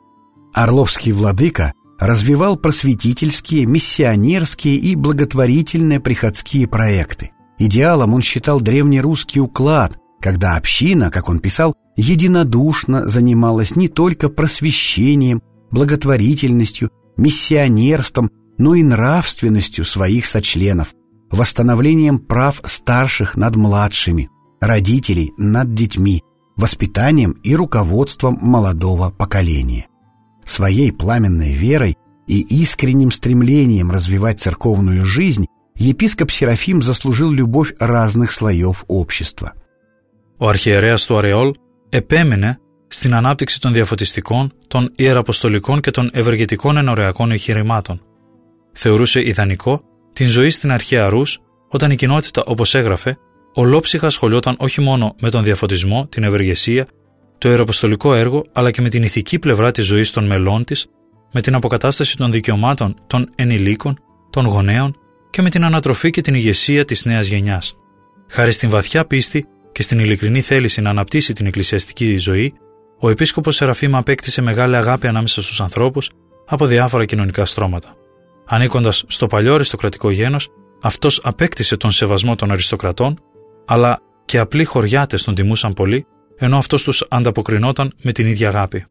Орловский владыка развивал просветительские, миссионерские и благотворительные приходские проекты. Идеалом он считал древнерусский уклад, когда община, как он писал, единодушно занималась не только просвещением, благотворительностью, миссионерством, но и нравственностью своих сочленов, восстановлением прав старших над младшими, родителей над детьми, воспитанием и руководством молодого поколения. Своей пламенной верой и искренним стремлением развивать церковную жизнь епископ Серафим заслужил любовь разных слоев общества. Ο αρχιερέας του Αρεόλ επέμεινε στην ανάπτυξη των διαφωτιστικών, των ιεραποστολικών και των ευεργετικών ενοριακών εγχειρημάτων. Θεωρούσε ιδανικό την ζωή στην αρχαία Ρούς, όταν η κοινότητα, όπως έγραφε, ολόψυχα ασχολιόταν όχι μόνο με τον διαφωτισμό, την ευεργεσία, το ιεραποστολικό έργο, αλλά και με την ηθική πλευρά της ζωής των μελών της, με την αποκατάσταση των δικαιωμάτων των ενηλίκων, των γονέων και με την ανατροφή και την ηγεσία της νέας γενιάς. Χάρη στην βαθιά πίστη και στην ειλικρινή θέληση να αναπτύσσει την εκκλησιαστική ζωή, ο επίσκοπος Σεραφείμ απέκτησε μεγάλη αγάπη ανάμεσα στους ανθρώπους από διάφορα κοινωνικά στρώματα. Ανήκοντας στο παλιό αριστοκρατικό γένος, αυτός απέκτησε τον σεβασμό των αριστοκρατών, αλλά και απλοί χωριάτες τον τιμούσαν πολύ, ενώ αυτός τους ανταποκρινόταν με την ίδια αγάπη.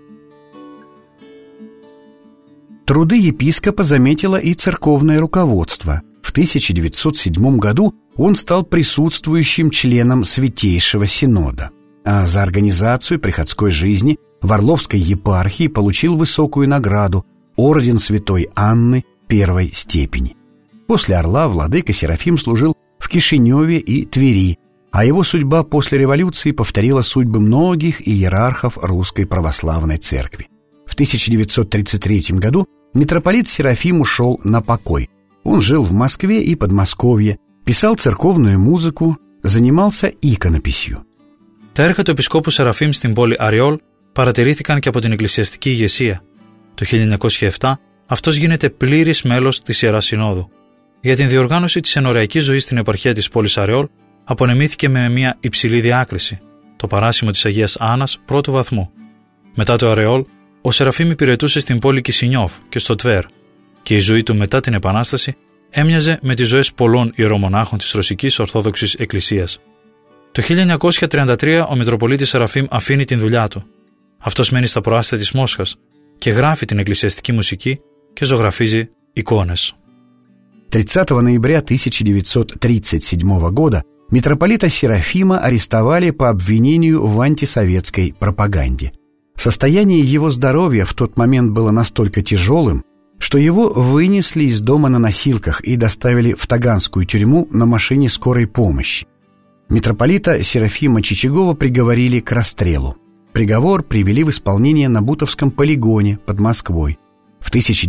Труды епископа заметило и церковное руководство. В 1907 году он стал присутствующим членом Святейшего Синода, а за организацию приходской жизни в Орловской епархии получил высокую награду – орден Святой Анны первой степени. После Орла владыка Серафим служил в Кишиневе и Твери, а его судьба после революции повторила судьбы многих иерархов Русской Православной Церкви. В 1933 году митрополит Серафим ушел на покой. Он жил в Москве и Подмосковье, писал церковную музыку, занимался иконописью. Τα έργα του επισκόπου Σεραφείμ στην πόλη Αριόλ παρατηρήθηκαν και από την εκκλησιαστική ηγεσία. Το 1907 αυτός γίνεται πλήρης μέλος της Ιεράς Συνόδου. Για την διοργάνωση της ενοριακής ζωής στην επαρχία της πόλης Αριόλ απονεμήθηκε με μια υψηλή διάκριση, το παράσημο της Αγίας Άννας πρώτου βαθμού. Μετά το Αριόλ, ο Σεραφείμ υπηρετούσε στην πόλη Κισινιόφ και στο Τβέρ, και η ζωή του μετά την Επανάσταση έμοιαζε με τις ζωές πολλών ιερομονάχων της Ρωσικής Ορθόδοξης Εκκλησίας. Το 1933 ο Μητροπολίτης Σεραφείμ αφήνει την δουλειά του. Αυτός μένει στα προάστια της Μόσχας και γράφει την εκκλησιαστική μουσική και ζωγραφίζει εικόνες. 30 ноября 1937 года митрополита Серафима арестовали по обвинению в антисоветской пропаганде. Состояние его здоровья в тот момент было настолько тяжелым, что его вынесли из дома на носилках и доставили в Таганскую тюрьму на машине скорой помощи. Митрополита Серафима Чичагова приговорили к расстрелу. Приговор привели в исполнение на Бутовском полигоне под Москвой. В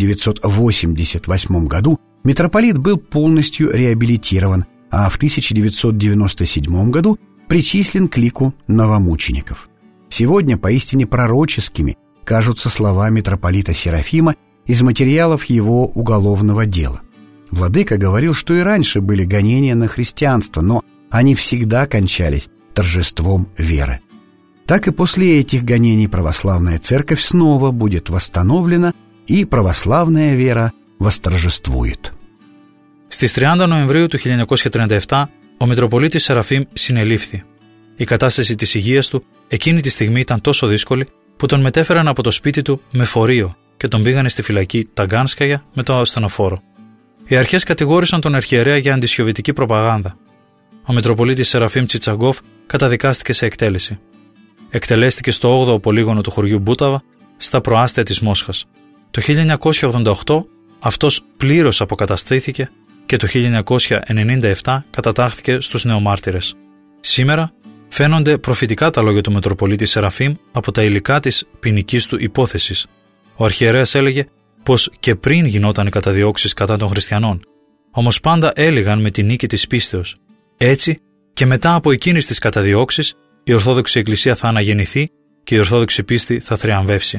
1988 году митрополит был полностью реабилитирован, а в 1997 году причислен к лику новомучеников. Сегодня поистине пророческими кажутся слова митрополита Серафима из материалов его уголовного дела. Владыка говорил, что и раньше были гонения на христианство, но они всегда кончались торжеством веры. Так и после этих гонений православная церковь снова будет восстановлена, и православная вера восторжествует. Στις 30 Νοεμβρίου του 1937 ο Μητροπολίτης Σεραφείμ συνελήφθη. Η κατάσταση της υγείας του εκείνη τη στιγμή ήταν τόσο δύσκολη που τον μετέφεραν από το σπίτι του με φορείο και τον πήγανε στη φυλακή Ταγκάνσκαγια με το ασθενοφόρο. Οι αρχές κατηγόρησαν τον αρχιερέα για αντισοβιετική προπαγάνδα. Ο Μητροπολίτης Σεραφείμ Τσιτσαγκόφ καταδικάστηκε σε εκτέλεση. Εκτελέστηκε στο 8ο πολύγωνο του χωριού Μπούταβα, στα προάστια της Μόσχας. Το 1988 αυτός πλήρως αποκαταστήθηκε και το 1997 κατατάχθηκε στους νεομάρτυρες. Σήμερα φαίνονται προφητικά τα λόγια του Μητροπολίτη Σεραφείμ από τα υλικά της ποινικής του υπόθεσης. Ο αρχιερέας έλεγε πως και πριν γινόταν οι καταδιώξεις κατά των χριστιανών, όμως πάντα έλεγαν με τη νίκη της πίστεως. Έτσι και μετά από εκείνες τις καταδιώξεις η Ορθόδοξη Εκκλησία θα αναγεννηθεί και η Ορθόδοξη πίστη θα θριαμβεύσει.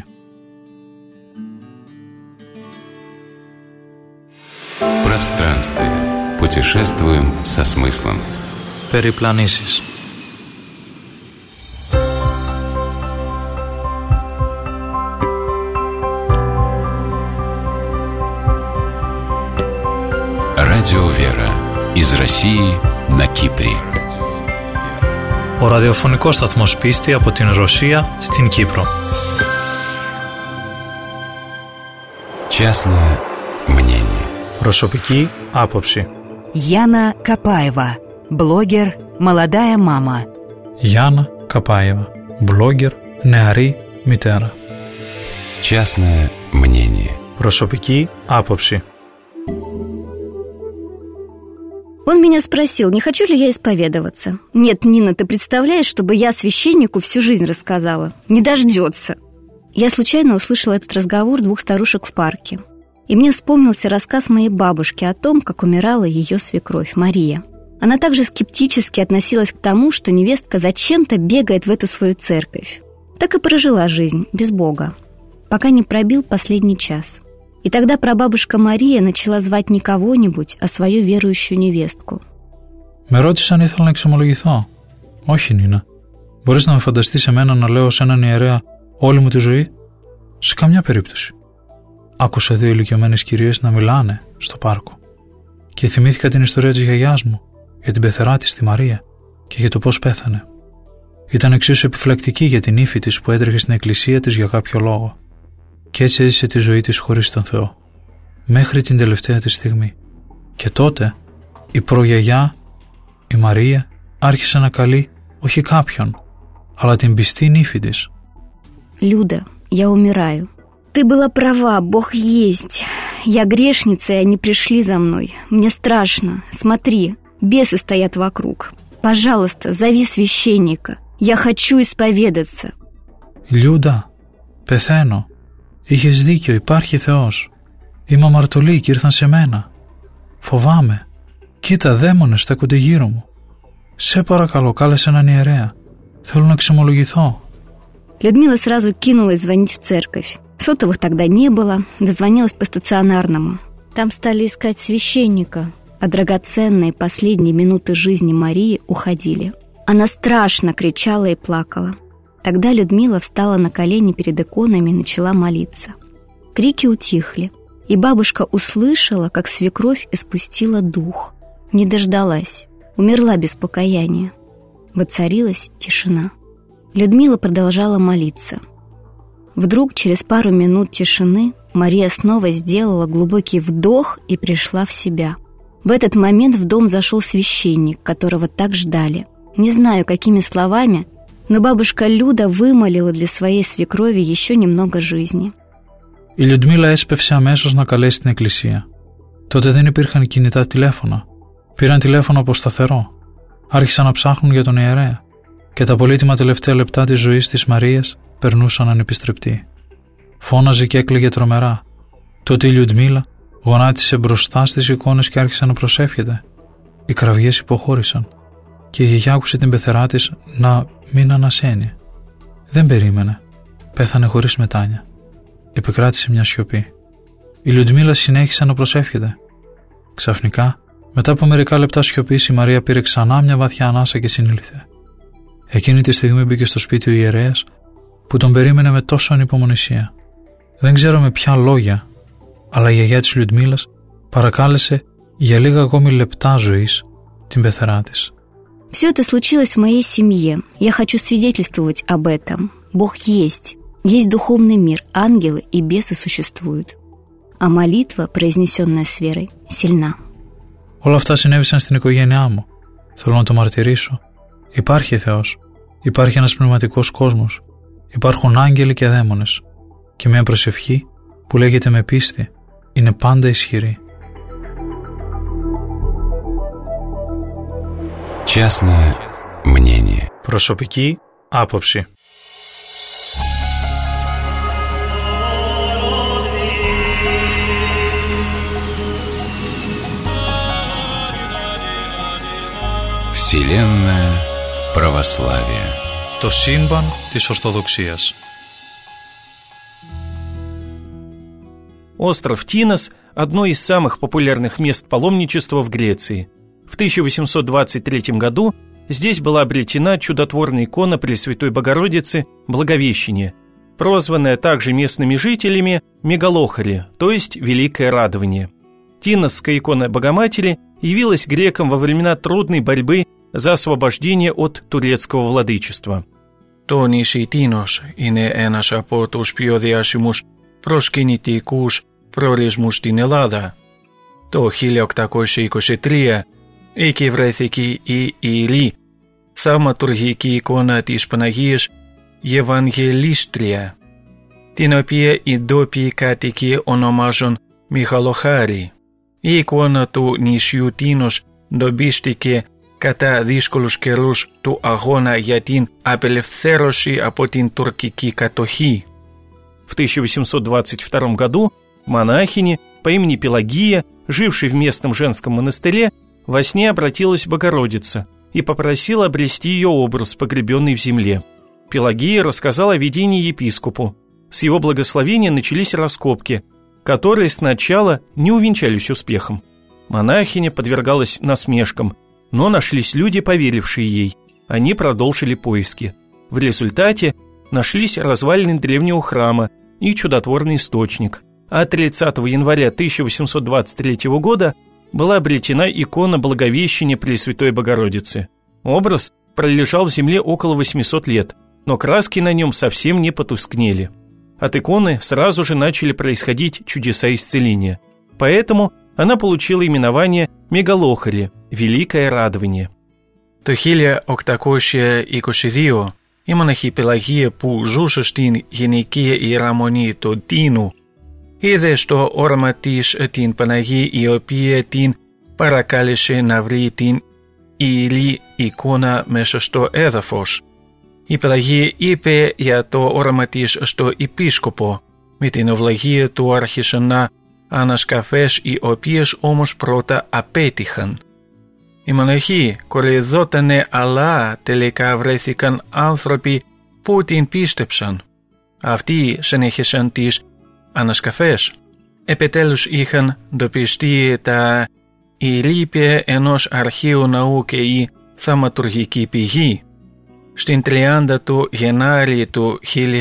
Пространствие. Путешествуем со смыслом. Περιπλανήσεις. Радио Вера из России на Κύπρη. Ο ραδιοφωνικός σταθμός Πίστη από την Ρωσία στην Κύπρο. Частное мнение. Προσωπική άποψη. Яна Капаева, блогер «Молодая мама». Γιάννα Καπάεβα, blogger, νεαρή μητέρα. Частное мнение. Προσωπική άποψη. Он меня спросил, не хочу ли я исповедоваться. Нет, Нина, ты представляешь, чтобы я священнику всю жизнь рассказала? Не дождется. Я случайно услышала этот разговор двух старушек в парке. И мне вспомнился рассказ моей бабушки о том, как умирала ее свекровь Мария. Она также скептически относилась к тому, что невестка зачем-то бегает в эту свою церковь. Так и прожила жизнь без Бога, пока не пробил последний час. И тогда прабабушка Мария начала звать не кого-нибудь, а свою верующую невестку. Με ρώτησε αν ήθελα να εξομολογηθώ. Όχι, Νίνα. Μπορείς να με φανταστείς εμένα να λέω σε έναν ιερέα όλη μου τη ζωή? Σε καμιά περίπτωση. Άκουσα δύο ηλικιωμένες κυρίες να μιλάνε στο πάρκο και θυμήθηκα την ιστορία της γιαγιάς μου για την πεθερά της, τη Μαρία, και για το πώς πέθανε. Ήταν εξίσου επιφυλακτική για την ύφη της που έτρεχε στην εκκλησία της για κάποιο λόγο. Και έτσι έζησε τη ζωή της χωρίς τον Θεό, μέχρι την τελευταία της στιγμή. Και τότε η προγιαγιά, η Μαρία, άρχισε να καλεί όχι κάποιον, αλλά την πιστή νύφη της. Люда, я умираю. Ты была права, Бог есть. Я грешница, и они пришли за мной. Мне страшно. Смотри, бесы стоят вокруг. Пожалуйста, зови священника. Я хочу исповедаться. Λιούντα, πεθαίνω. Είχες δίκιο, υπάρχει Θεός. Είμαι αμαρτωλή και ήρθαν σε μένα. Φοβάμαι. Κοίτα, δαίμονες στέκονται γύρω μου. Σε παρακαλώ, κάλεσε έναν ιερέα. Θέλω να εξομολογηθώ. Людмила сразу кинулась звонить в церковь. Сотовых тогда не было, дозвонилась по стационарному. Там стали искать священника, а драгоценные последние минуты жизни Марии уходили. Она страшно кричала и плакала. Тогда Людмила встала на колени перед иконами и начала молиться. Крики утихли, и бабушка услышала, как свекровь испустила дух. Не дождалась, умерла без покаяния. Воцарилась тишина. Людмила продолжала молиться. Вдруг, через пару минут тишины, Мария снова сделала глубокий вдох и пришла в себя. В этот момент в дом зашел священник, которого так ждали. Не знаю, какими словами, но бабушка Люда вымолила для своей свекрови еще немного жизни. Η Λιουδμίλα έσπευσε αμέσως να καλέσει την εκκλησία. Τότε δεν υπήρχαν κινητά τηλέφωνα. Πήραν τηλέφωνο από σταθερό. Άρχισαν να ψάχνουν για τον ιερέα. Και τα πολύτιμα τελευταία λεπτά της ζωής της Μαρίας περνούσαν ανεπιστρεπτοί. Φώναζε και έκλαιγε τρομερά. Τότε η Λιουδμίλα γονάτισε μπροστά στις εικόνες και άρχισε να προσεύχεται. Οι κραυγές υποχώρησαν και η γιαγιά άκουσε την πεθερά της να μην ανασένει. Δεν περίμενε. Πέθανε χωρίς μετάνια. Επικράτησε μια σιωπή. Η Λιουδμίλα συνέχισε να προσεύχεται. Ξαφνικά, μετά από μερικά λεπτά σιωπής, η Μαρία πήρε ξανά μια βαθιά ανάσα και συνήλθε. Εκείνη τη στιγμή μπήκε στο σπίτι ο ιερέας που τον περίμενε με τόσο ανυπομονησία. Δεν ξέρω με ποια λόγια, αλλά η γιαγιά της Λιουδμίλας παρακάλεσε για λίγα ακόμη λεπτά ζωής την πεθερά της. Все это случилось в моей семье. Я хочу свидетельствовать об этом. Бог есть. Есть духовный мир, ангелы и бесы существуют. А молитва, произнесенная с верой, сильна. Όλα αυτά συνέβησαν στην οικογένειά μου. Θέλω να το μαρτυρήσω. Υπάρχει Θεός. Υπάρχει ένας πνευματικός κόσμος. Υπάρχουν άγγελοι και δαίμονες. Και μια προσευχή που λέγεται με πίστη είναι πάντα ισχυρή. Частное мнение. Προσωπική άποψη. Вселенная православия. Το σύμπαν της Ορθοδοξίας. Остров Тинос – одно из самых популярных мест паломничества в Греции. В 1823 году здесь была обретена чудотворная икона Пресвятой Богородицы Благовещения, прозванная также местными жителями Мегалохари, то есть Великое Радование. Тиносская икона Богоматери явилась грекам во времена трудной борьбы за освобождение от турецкого владычества. Το νησί Τίνος είναι ένας από τους πιο διάσημους προσκυνητικούς προορισμούς στην Ελλάδα. Το 1823 εκεί βρέθηκε η ιερή θαυματουργική εικόνα της Παναγίας Ευαγγελίστρια, την οποία οι ντόπιοι κάτοικοι ονομάζουν Μιχαλοχάρη. Η εικόνα του νησιού Τίνος ντοπίστηκε κατά δύσκολους καιρούς του αγώνα για την απελευθέρωση από την τουρκική κατοχή. В 1822 году монахиня по имени Пелагия, жившая в местном женском монастыре, во сне обратилась Богородица и попросила обрести ее образ, погребенный в земле. Пелагия рассказала о видении епископу. С его благословения начались раскопки, которые сначала не увенчались успехом. Монахиня подвергалась насмешкам, но нашлись люди, поверившие ей. Они продолжили поиски. В результате нашлись развалины древнего храма и чудотворный источник. А 30 января 1823 года была обретена икона Благовещения Пресвятой Богородицы. Образ пролежал в земле около 800 лет, но краски на нем совсем не потускнели. От иконы сразу же начали происходить чудеса исцеления. Поэтому она получила именование Мегалохари – Великое Радование. Το 1822 η μοναχή Πελαγία που ζούσε στην γυναικεία ιεραμονή του Τίνου είδε στο όραμα της την Παναγία, η οποία την παρακάλεσε να βρει την ιερή εικόνα μέσα στο έδαφος. Η Πελαγία είπε για το όραμα της στο επίσκοπο. Με την ευλογία του άρχισαν να ανασκαφές, οι οποίες όμως πρώτα απέτυχαν. Οι μοναχοί κοροϊδότανε, αλλά τελικά βρέθηκαν άνθρωποι που την πίστεψαν. Αυτοί συνέχισαν τις ανασκαφές. Επιτέλους είχαν εντοπιστεί τα ηρείπια ενός αρχαίου ναού και η θαυματουργική πηγή. Στην 30 του Γενάρη του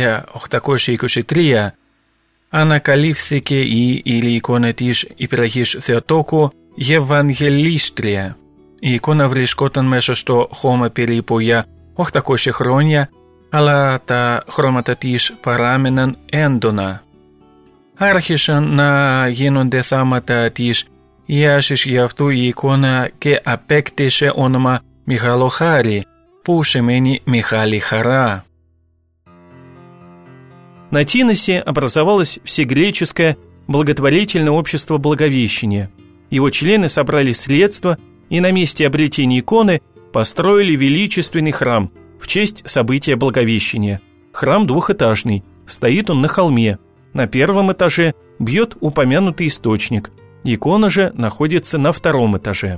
1823 ανακαλύφθηκε η ιερή εικόνα της Υπεραγής Θεοτόκου Ευαγγελίστρια. Η εικόνα βρισκόταν μέσα στο χώμα περίπου για 800 χρόνια, αλλά τα χρώματα της παράμεναν έντονα. Άρχισαν να γίνονται θάματα της ιάσης, γι' αυτό η εικόνα και απέκτησε όνομα Μιχαλοχάρη, που σημαίνει Μιχάλη Χαρά. На Тиносе образовалось всегреческое благотворительное общество Благовещения. Его члены собрали средства и на месте обретения иконы построили величественный храм в честь события Благовещения. Храм двухэтажный, стоит он на холме. На первом этаже бьет упомянутый источник. Икона же находится на втором этаже.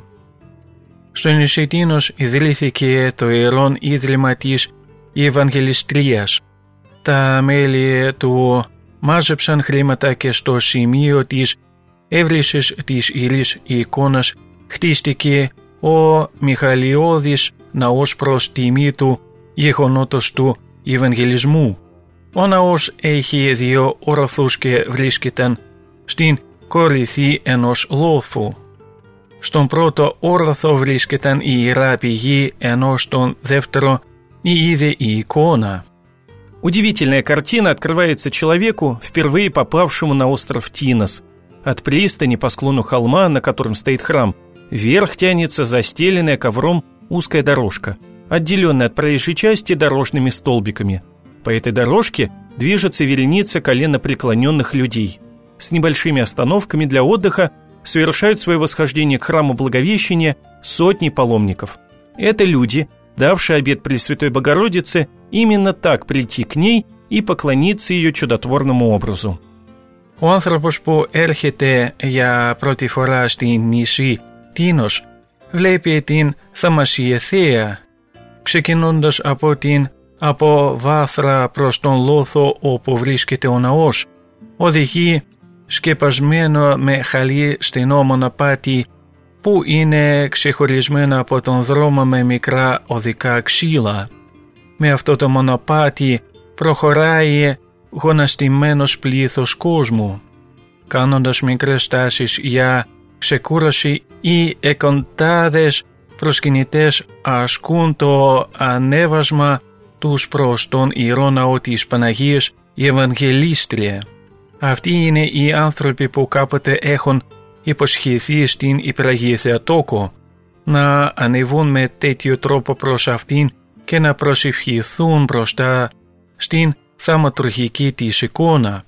Στο νησί Τίνος ιδρύθηκε το Ιερόν Ίδρυμα της Ευαγγελιστρίας. Τα μέλη του μάζεψαν χρήματα και στο σημείο της έβρισης της ιερής εικόνας χτίστηκε ο Μιχαλιώδης ναός προς τιμή του γεγονότος του Ευαγγελισμού. Ο ναός έχει 2 όροφους και βρίσκεται στην κορυφή ενός λόφου. Στον πρώτο όροφο βρίσκεται η Ιερά Πηγή, ενώ στον δεύτερο η ίδια η εικόνα. Удивительная картина открывается человеку, впервые попавшему на остров Тинос. От пристани по склону холма, на котором стоит храм, вверх тянется застеленная ковром узкая дорожка, отделенная от проезжей части дорожными столбиками. По этой дорожке движется вереница коленопреклоненных людей. С небольшими остановками для отдыха совершают свое восхождение к храму Благовещения сотни паломников. Это люди, давшие обет Пресвятой Богородице именно так прийти к ней и поклониться ее чудотворному образу. Ο άνθρωπος που έρχεται για πρώτη φορά στην νησί Τίνος βλέπει την θαυμασία θέα, ξεκινώντας από την αποβάθρα προς τον λόθο όπου βρίσκεται ο ναός. Οδηγεί σκεπασμένο με χαλί στενό μονοπάτι που είναι ξεχωρισμένο από τον δρόμο με μικρά οδικά ξύλα. Με αυτό το μονοπάτι προχωράει γοναστημένος πλήθος κόσμου. Κάνοντας μικρές στάσεις για ξεκούραση ή εκοντάδες προσκυνητές ασκούν το ανέβασμα τους προς τον Ιερό Ναό της Παναγίας Ευαγγελίστρια. Αυτοί είναι οι άνθρωποι που κάποτε έχουν υποσχεθεί στην Υπεραγία Θεοτόκο να ανεβούν με τέτοιο τρόπο προς αυτήν και να προσευχηθούν μπροστά στην θαυματουργική της εικόνα.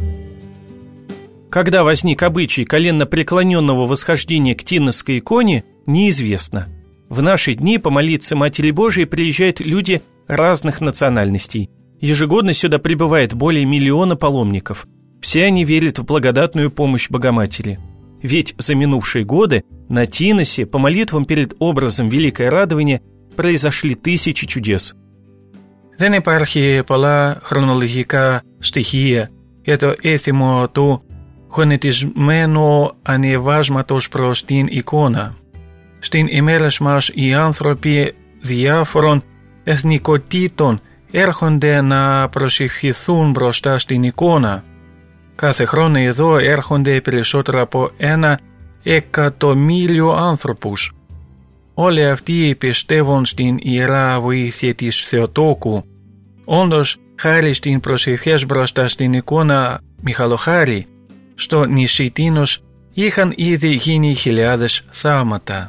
Когда возник обычай коленно-преклоненного восхождения к Тиносской иконе, неизвестно. В наши дни помолиться Матери Божией приезжают люди разных национальностей. Ежегодно сюда прибывает более 1 миллиона паломников. Все они верят в благодатную помощь Богоматери. Ведь за минувшие годы на Тиносе по молитвам перед образом Великое Радование произошли тысячи чудес. Δεν υπάρχει πολλά χρονολογικά στοιχεία για το έθιμο του γονατισμένου ανεβάσματος προς την εικόνα. Στην ημέρες μας οι άνθρωποι διάφορων εθνικοτήτων έρχονται να προσευχηθούν μπροστά στην εικόνα. Κάθε χρόνο εδώ έρχονται περισσότερο από 1 εκατομμύριο άνθρωπους. Όλοι αυτοί πιστεύουν στην ιερά βοήθεια της Θεοτόκου. Όντως, χάρη στην προσευχές μπροστά στην εικόνα Μιχαλοχάρη, στο νησί Τίνος είχαν ήδη γίνει χιλιάδες θαύματα.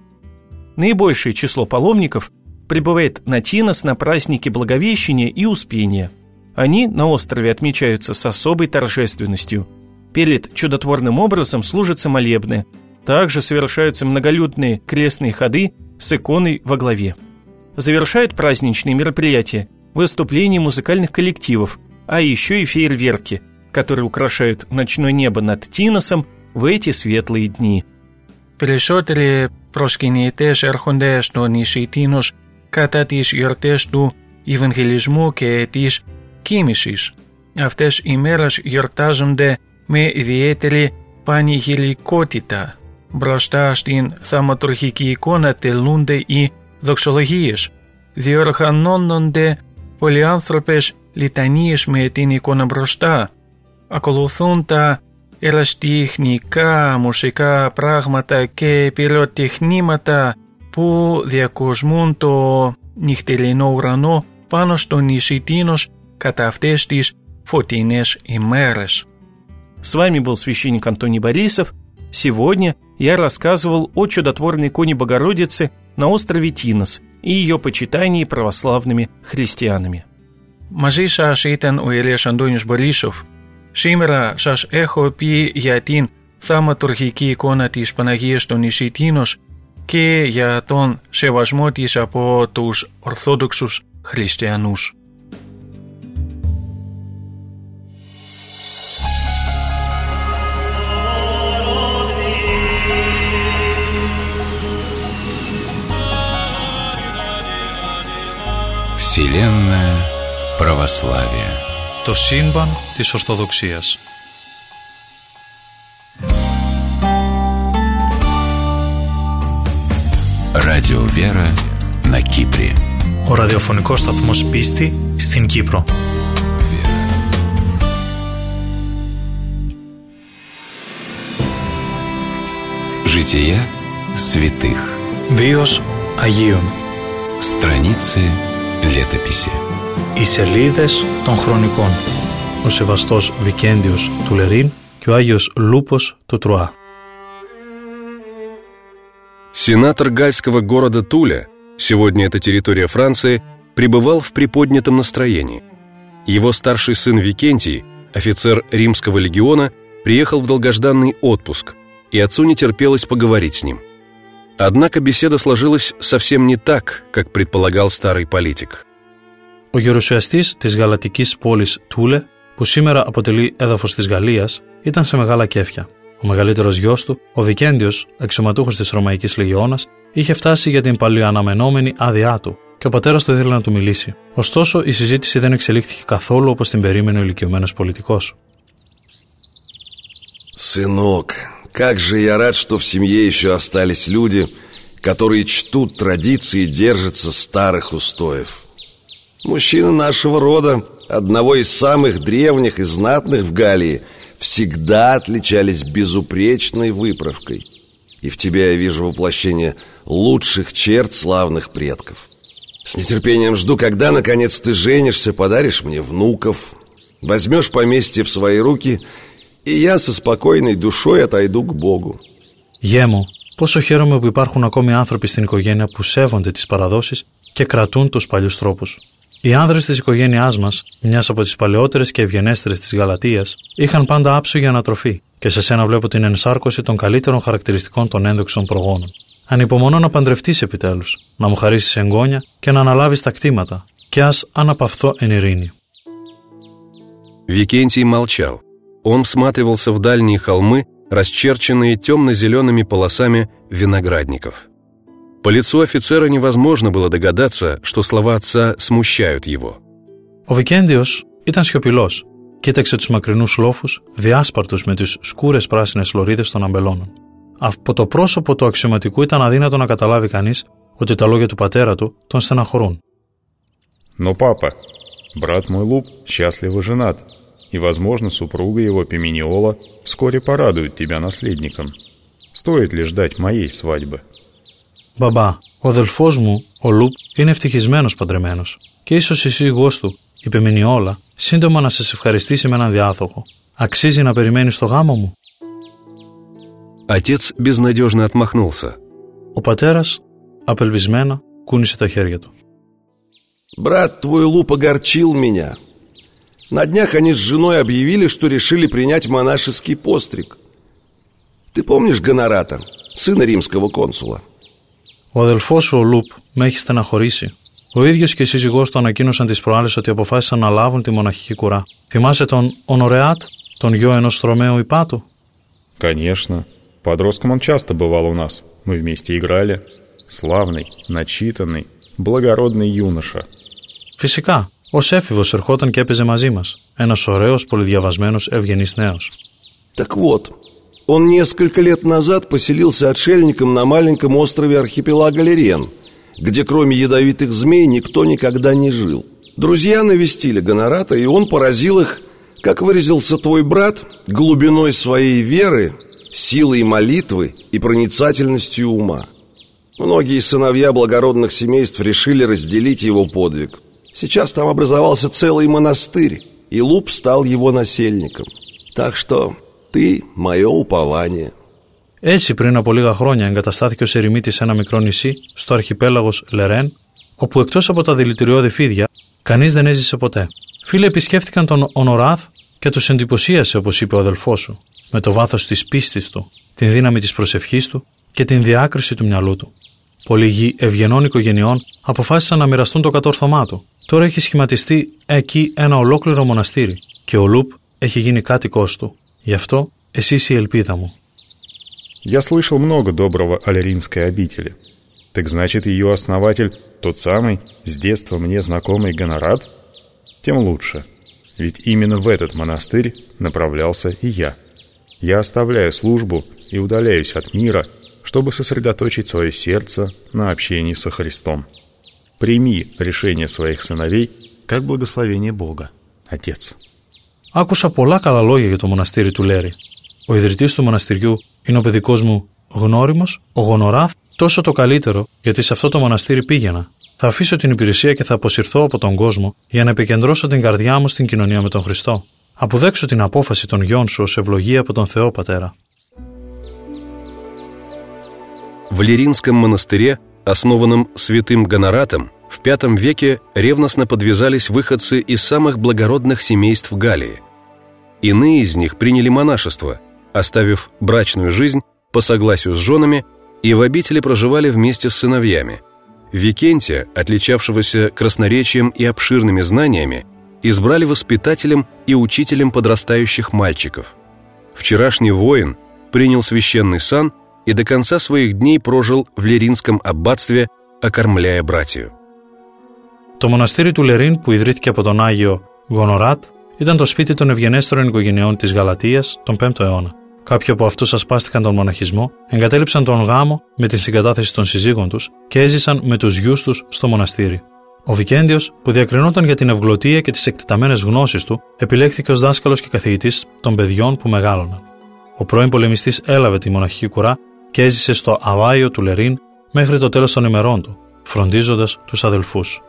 Наибольшее число паломников прибывает на Тинос на праздники Благовещения и Успения. Они на острове отмечаются с особой торжественностью. Перед чудотворным образом служатся молебны. Также совершаются многолюдные крестные ходы с иконой во главе. Завершают праздничные мероприятия выступления музыкальных коллективов, а еще и фейерверки, которые украшают ночное небо над Тиносом в эти светлые дни. Περισσότεροι προσκυνητές έρχονται στο νησί Τίνος κατά τις γιορτές του Ευαγγελισμού και της Κοίμησης. Αυτές οι μέρες γιορτάζονται με ιδιαίτερη πανηγυρικότητα. Μπροστά στην θαυματουργική εικόνα τελούνται οι δοξολογίες. Διοργανώνονται πολυάνθρωπες λιτανίες με την εικόνα μπροστά. Ακολουθούν τα ερασιτεχνικά μουσικά πράγματα και πυροτεχνήματα που διακοσμούν το νυχτερινό ουρανό πάνω στο νησί Τίνος κατά αυτές τις φωτεινές ημέρες. С вами был священник Антоний Борисов. Сегодня я рассказывал о чудотворной иконе Богородицы на острове Тинос и ее почитании православными христианами. Μαζί σας ήταν ο ιερέας Αντώνης Μπορίσοφ. Σήμερα σας έχω πει για την θαυματουργική εικόνα της Παναγίας στο νησί Τίνος και για τον σεβασμό της από τους Ορθόδοξους Χριστιανούς. Вселенная православия. Το σύμπαν της Ορθοδοξίας. Радио Вера на Κύπρη. Ο ραδιοφωνικός σταθμός Πίστη στην Κύπρο. Жития святых. Βίος Αγίων. Страницы летописи. Οι σελίδες των χρονικών. Ο Σεβαστός Βικέντιος του Λερίν και ο Άγιος Λούπος του Τρουά. Сенатор гальского города Туля, сегодня это территория Франции, пребывал в приподнятом настроении. Его старший сын Викентий, офицер римского легиона, приехал в долгожданный отпуск, и отцу не терпелось поговорить с ним. Однако беседа сложилась совсем не так, как предполагал старый политик. Ο γερουσιαστής της γαλατικής πόλης Τούλε, που σήμερα αποτελεί έδαφος της Γαλλίας, ήταν σε μεγάλα κέφια. Ο μεγαλύτερος γιος του, ο Βικέντιος, αξιωματούχος της Ρωμαϊκής Λεγιώνας, είχε φτάσει για την παλαιοαναμενόμενη άδειά του και ο πατέρας του ήθελε να του μιλήσει. Ωστόσο, η συζήτηση δεν εξελίχθηκε καθόλου όπως την περίμενε ο ηλικιωμένος πολιτικός. «Сынок, как же я рад, что в семье еще остались люди, которые чтут традиции и держатся старых устоев. Мужчины нашего рода, одного из самых древних и знатных в Галлии, всегда отличались безупречной выправкой. И в тебе я вижу воплощение лучших черт славных предков. С нетерпением жду, когда, наконец, ты женишься, подаришь мне внуков, возьмешь поместье в свои руки, и я со спокойной душой отойду к Богу. Γιέ μου, πόσο χαίρομαι που υπάρχουν ακόμη άνθρωποι στην οικογένεια που σέβονται τις παραδόσεις και κρατούν τους παλιούς τρόπους. Οι άνδρες της οικογένειάς μας, μιας από τις παλαιότερες και ευγενέστερες της Γαλατίας, είχαν πάντα άψογη ανατροφή και σε σένα βλέπω την ενσάρκωση των καλύτερων χαρακτηριστικών των ένδοξων προγόνων. Ανυπομονώ να παντρευτείς επιτέλους, να μου χαρίσεις εγγόνια και να αναλάβεις τα κτήματα, και ας αναπαυθώ εν ειρήνη. Викентий молчал. Он всматривался в дальние холмы, расчерченные темно-зелеными полосами виноградников. По лицу офицера невозможно было догадаться, что слова отца смущают его. Ο Βικέντιος ήταν σιωπηλός. Κοίταξε τους μακρινούς λόφους, διάσπαρτους με τις σκούρες πράσινες λωρίδες των αμπελώνων. Από το πρόσωπο του αξιωματικού ήταν αδύνατο να καταλάβει κανείς ότι τα λόγια του πατέρα του τον στεναχωρούν. Но, папа, брат мой Луп счастливо женат, и, возможно, супруга его Пимениола вскоре порадует тебя наследником. Стоит ли ждать моей свадьбы? Μπαμπά, ο αδελφός μου, ο Λουπ, είναι ευτυχισμένος παντρεμένος και ίσως η σύζυγός του, η Πιμενιόλα, σύντομα να σας ευχαριστήσει με έναν διάδοχο. Αξίζει να περιμένεις το γάμο μου? Отец безнадежно отмахнулся. Ο πατέρας, απελπισμένα, κούνησε τα χέρια του. Брат твой Луп огорчил меня. На днях они с женой объявили, что решили принять монашеский постриг. Ты помнишь Гонората, сына римского консула? Ο αδελφός σου, ο Λουπ, με έχει στεναχωρήσει. Ο ίδιος και η σύζυγός του ανακοίνωσαν τις προάλλες ότι αποφάσισαν να λάβουν τη μοναχική κουρά. Θυμάσαι τον Ονορεάτ, τον γιο ενός Στρωμαίου Υπάτου? Конечно. Подростком он часто бывал у нас. Мы вместе играли. Славный, начитанный, благородный юноша. Φυσικά, ως έφηβος ερχόταν και έπαιζε μαζί μας. Ένας ωραίος, πολυδιαβασμένος, ευγενής νέος. Так вот, он несколько лет назад поселился отшельником на маленьком острове архипелага Лерен, где кроме ядовитых змей никто никогда не жил. Друзья навестили Гонората, и он поразил их, как выразился твой брат, глубиной своей веры, силой молитвы и проницательностью ума. Многие сыновья благородных семейств решили разделить его подвиг. Сейчас там образовался целый монастырь, и Луп стал его насельником. Так что ты мое упование. Έτσι, πριν από λίγα χρόνια, εγκαταστάθηκε ως ερημίτης σε ένα μικρό νησί στο αρχιπέλαγος Λερέν, όπου εκτός από τα δηλητηριώδη φίδια, κανείς δεν έζησε ποτέ. Φίλοι επισκέφθηκαν τον Ονοράθ και τους εντυπωσίασε, όπως είπε ο αδελφός σου, με το βάθος της πίστης του, την δύναμη της προσευχής του και την διάκριση του μυαλού του. Πολλοί γη ευγενών οικογενειών αποφάσισαν να μοιραστούν το κατόρθωμά του. Τώρα έχει σχηματιστεί εκεί ένα ολόκληρο μοναστήρι και ο Λουπ έχει γίνει κάτοικός του. Γι' αυτό εσύ είσαι η ελπίδα μου. Я слышал много доброго о Леринской обители. Так значит, ее основатель тот самый, с детства мне знакомый Гонорат? Тем лучше. Ведь именно в этот монастырь направлялся и я. Я оставляю службу и удаляюсь от мира, чтобы сосредоточить свое сердце на общении со Христом. Прими решение своих сыновей как благословение Бога, Отец. Άκουσα πολλά καλά λόγια για το μοναστήρι του Λέρι. Ο ιδρυτής του μοναστηριού είναι ο παιδικός μου γνώριμος, ο Γονοράθ, τόσο το καλύτερο, γιατί σε αυτό το μοναστήρι πήγαινα. Θα αφήσω την υπηρεσία και θα αποσυρθώ από τον κόσμο για να επικεντρώσω την καρδιά μου στην κοινωνία με τον Χριστό. Αποδέξω την απόφαση των γιών σου ως ευλογία από τον Θεό, πατέρα. В Леринском монастыре, основанном святым Гоноратом, в V веке ревностно подвязались выходцы из самых благородных семейств Галлии. Иные из них приняли монашество, оставив брачную жизнь по согласию с женами, и в обители проживали вместе с сыновьями. Викентия, отличавшегося красноречием и обширными знаниями, избрали воспитателем и учителем подрастающих мальчиков. Вчерашний воин принял священный сан и до конца своих дней прожил в Леринском аббатстве, окормляя братью. Το μοναστήρι του Λερίν, που ιδρύθηκε από τον Άγιο Γονοράτ, ήταν το σπίτι των ευγενέστερων οικογενειών της Γαλατίας τον 5ο αιώνα. Κάποιοι από αυτούς ασπάστηκαν τον μοναχισμό, εγκατέλειψαν τον γάμο με την συγκατάθεση των συζύγων τους και έζησαν με τους γιους τους στο μοναστήρι. Ο Βικέντιος, που διακρινόταν για την ευγλωτία και τις εκτεταμένες γνώσεις του, επιλέχθηκε ως δάσκαλος και καθηγητής των παιδιών που μεγάλωναν. Ο πρώην πολεμιστής έλαβε τη μοναχική κουρά και έζησε στο Αβάιο του Λερίν μέχρι το τέλος των ημερών του, фрондίζοντας τους αδελφούς.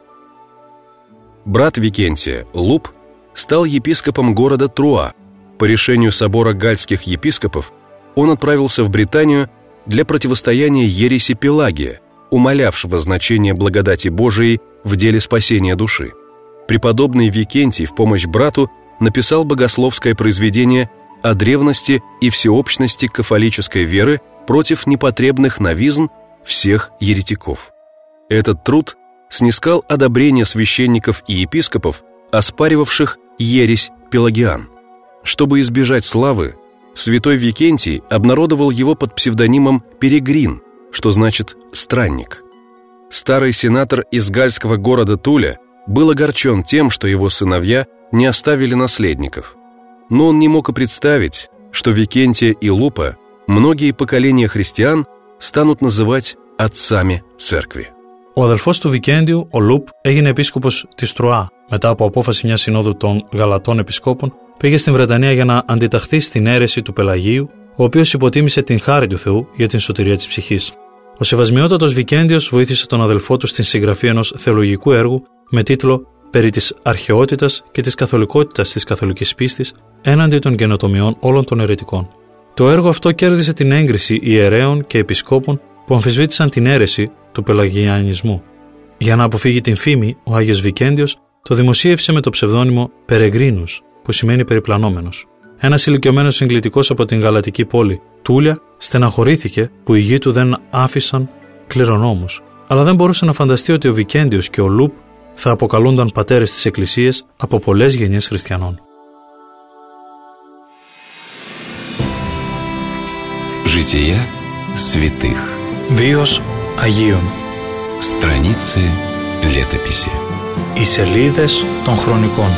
Брат Викентия, Луп, стал епископом города Труа. По решению собора гальских епископов он отправился в Британию для противостояния ереси Пелагия, умалявшего значение благодати Божией в деле спасения души. Преподобный Викентий в помощь брату написал богословское произведение о древности и всеобщности кафолической веры против непотребных новизн всех еретиков. Этот труд снискал одобрение священников и епископов, оспаривавших ересь Пелагиан. Чтобы избежать славы, святой Викентий обнародовал его под псевдонимом Перегрин, что значит «странник». Старый сенатор из гальского города Туля был огорчен тем, что его сыновья не оставили наследников. Но он не мог и представить, что Викентия и Лупа многие поколения христиан станут называть отцами церкви. Ο αδελφός του Βικέντιου, ο Λουπ, έγινε επίσκοπος της Τρουά. Μετά από απόφαση μιας συνόδου των Γαλατών επισκόπων, πήγε στην Βρετανία για να αντιταχθεί στην αίρεση του Πελαγίου, ο οποίος υποτίμησε την χάρη του Θεού για την σωτηρία της ψυχής. Ο σεβασμιότατος Βικέντιος βοήθησε τον αδελφό του στην συγγραφή ενός θεολογικού έργου με τίτλο «Περί της αρχαιότητας και της καθολικότητας της καθολικής πίστης έναντι των καινοτομιών όλων των αιρετικών». Το έργο αυτό κέρδισε την έγκριση ιερέων και επισκόπων που αμφισβήτησαν την αίρεση του πελαγιανισμού. Για να αποφύγει την φήμη, ο Άγιος Βικέντιος το δημοσίευσε με το ψευδόνυμο Περεγκρίνους, που σημαίνει περιπλανόμενος. Ένας ηλικιωμένος εγκλητικός από την γαλατική πόλη Τούλια στεναχωρήθηκε που οι γη του δεν άφησαν κληρονόμους, αλλά δεν μπορούσε να φανταστεί ότι ο Βικέντιος και ο Λουπ θα αποκαλούνταν πατέρες της Εκκλησίας από πολλές γενιές χριστιανών. Жития святых. Βίος Αγίων. Страницы летописи. Οι σελίδες των χρονικών.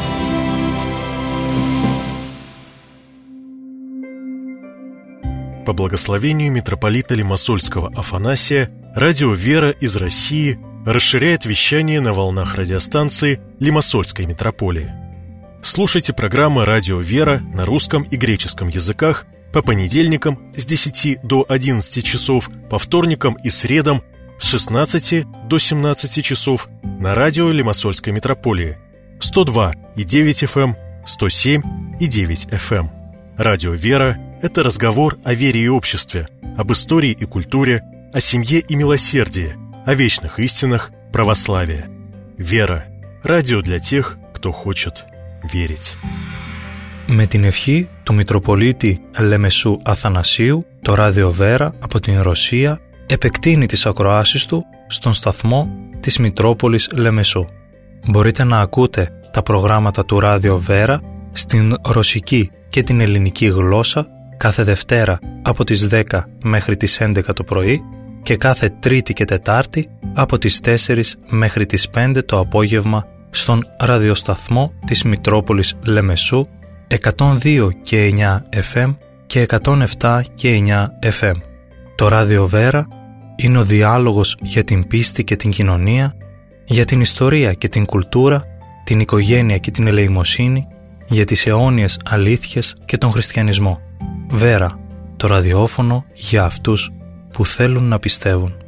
По благословению митрополита Лимассольского Афанасия, радио «Вера» из России расширяет вещание на волнах радиостанции Лимассольской митрополии. Слушайте программы «Радио «Вера» на русском и греческом языках по понедельникам с 10 до 11 часов, по вторникам и средам с 16 до 17 часов на радио Лимассольской митрополии 102,9 FM, 107,9 FM. Радио «Вера» — это разговор о вере и обществе, об истории и культуре, о семье и милосердии, о вечных истинах православия. «Вера» — радио для тех, кто хочет верить. Με την ευχή του Μητροπολίτη Λεμεσού Αθανασίου, το ράδιο Βέρα από την Ρωσία επεκτείνει τις ακροάσεις του στον σταθμό της Μητρόπολης Λεμεσού. Μπορείτε να ακούτε τα προγράμματα του ράδιο Βέρα στην ρωσική και την ελληνική γλώσσα κάθε Δευτέρα από τις 10 μέχρι τις 11 το πρωί και κάθε Τρίτη και Τετάρτη από τις 4 μέχρι τις 5 το απόγευμα στον ραδιοσταθμό της Μητρόπολης Λεμεσού 102 και 9 FM και 107 και 9 FM. Το ράδιο Βέρα είναι ο διάλογος για την πίστη και την κοινωνία, για την ιστορία και την κουλτούρα, την οικογένεια και την ελεημοσύνη, για τις αιώνιες αλήθειες και τον χριστιανισμό. Βέρα, το ραδιόφωνο για αυτούς που θέλουν να πιστεύουν.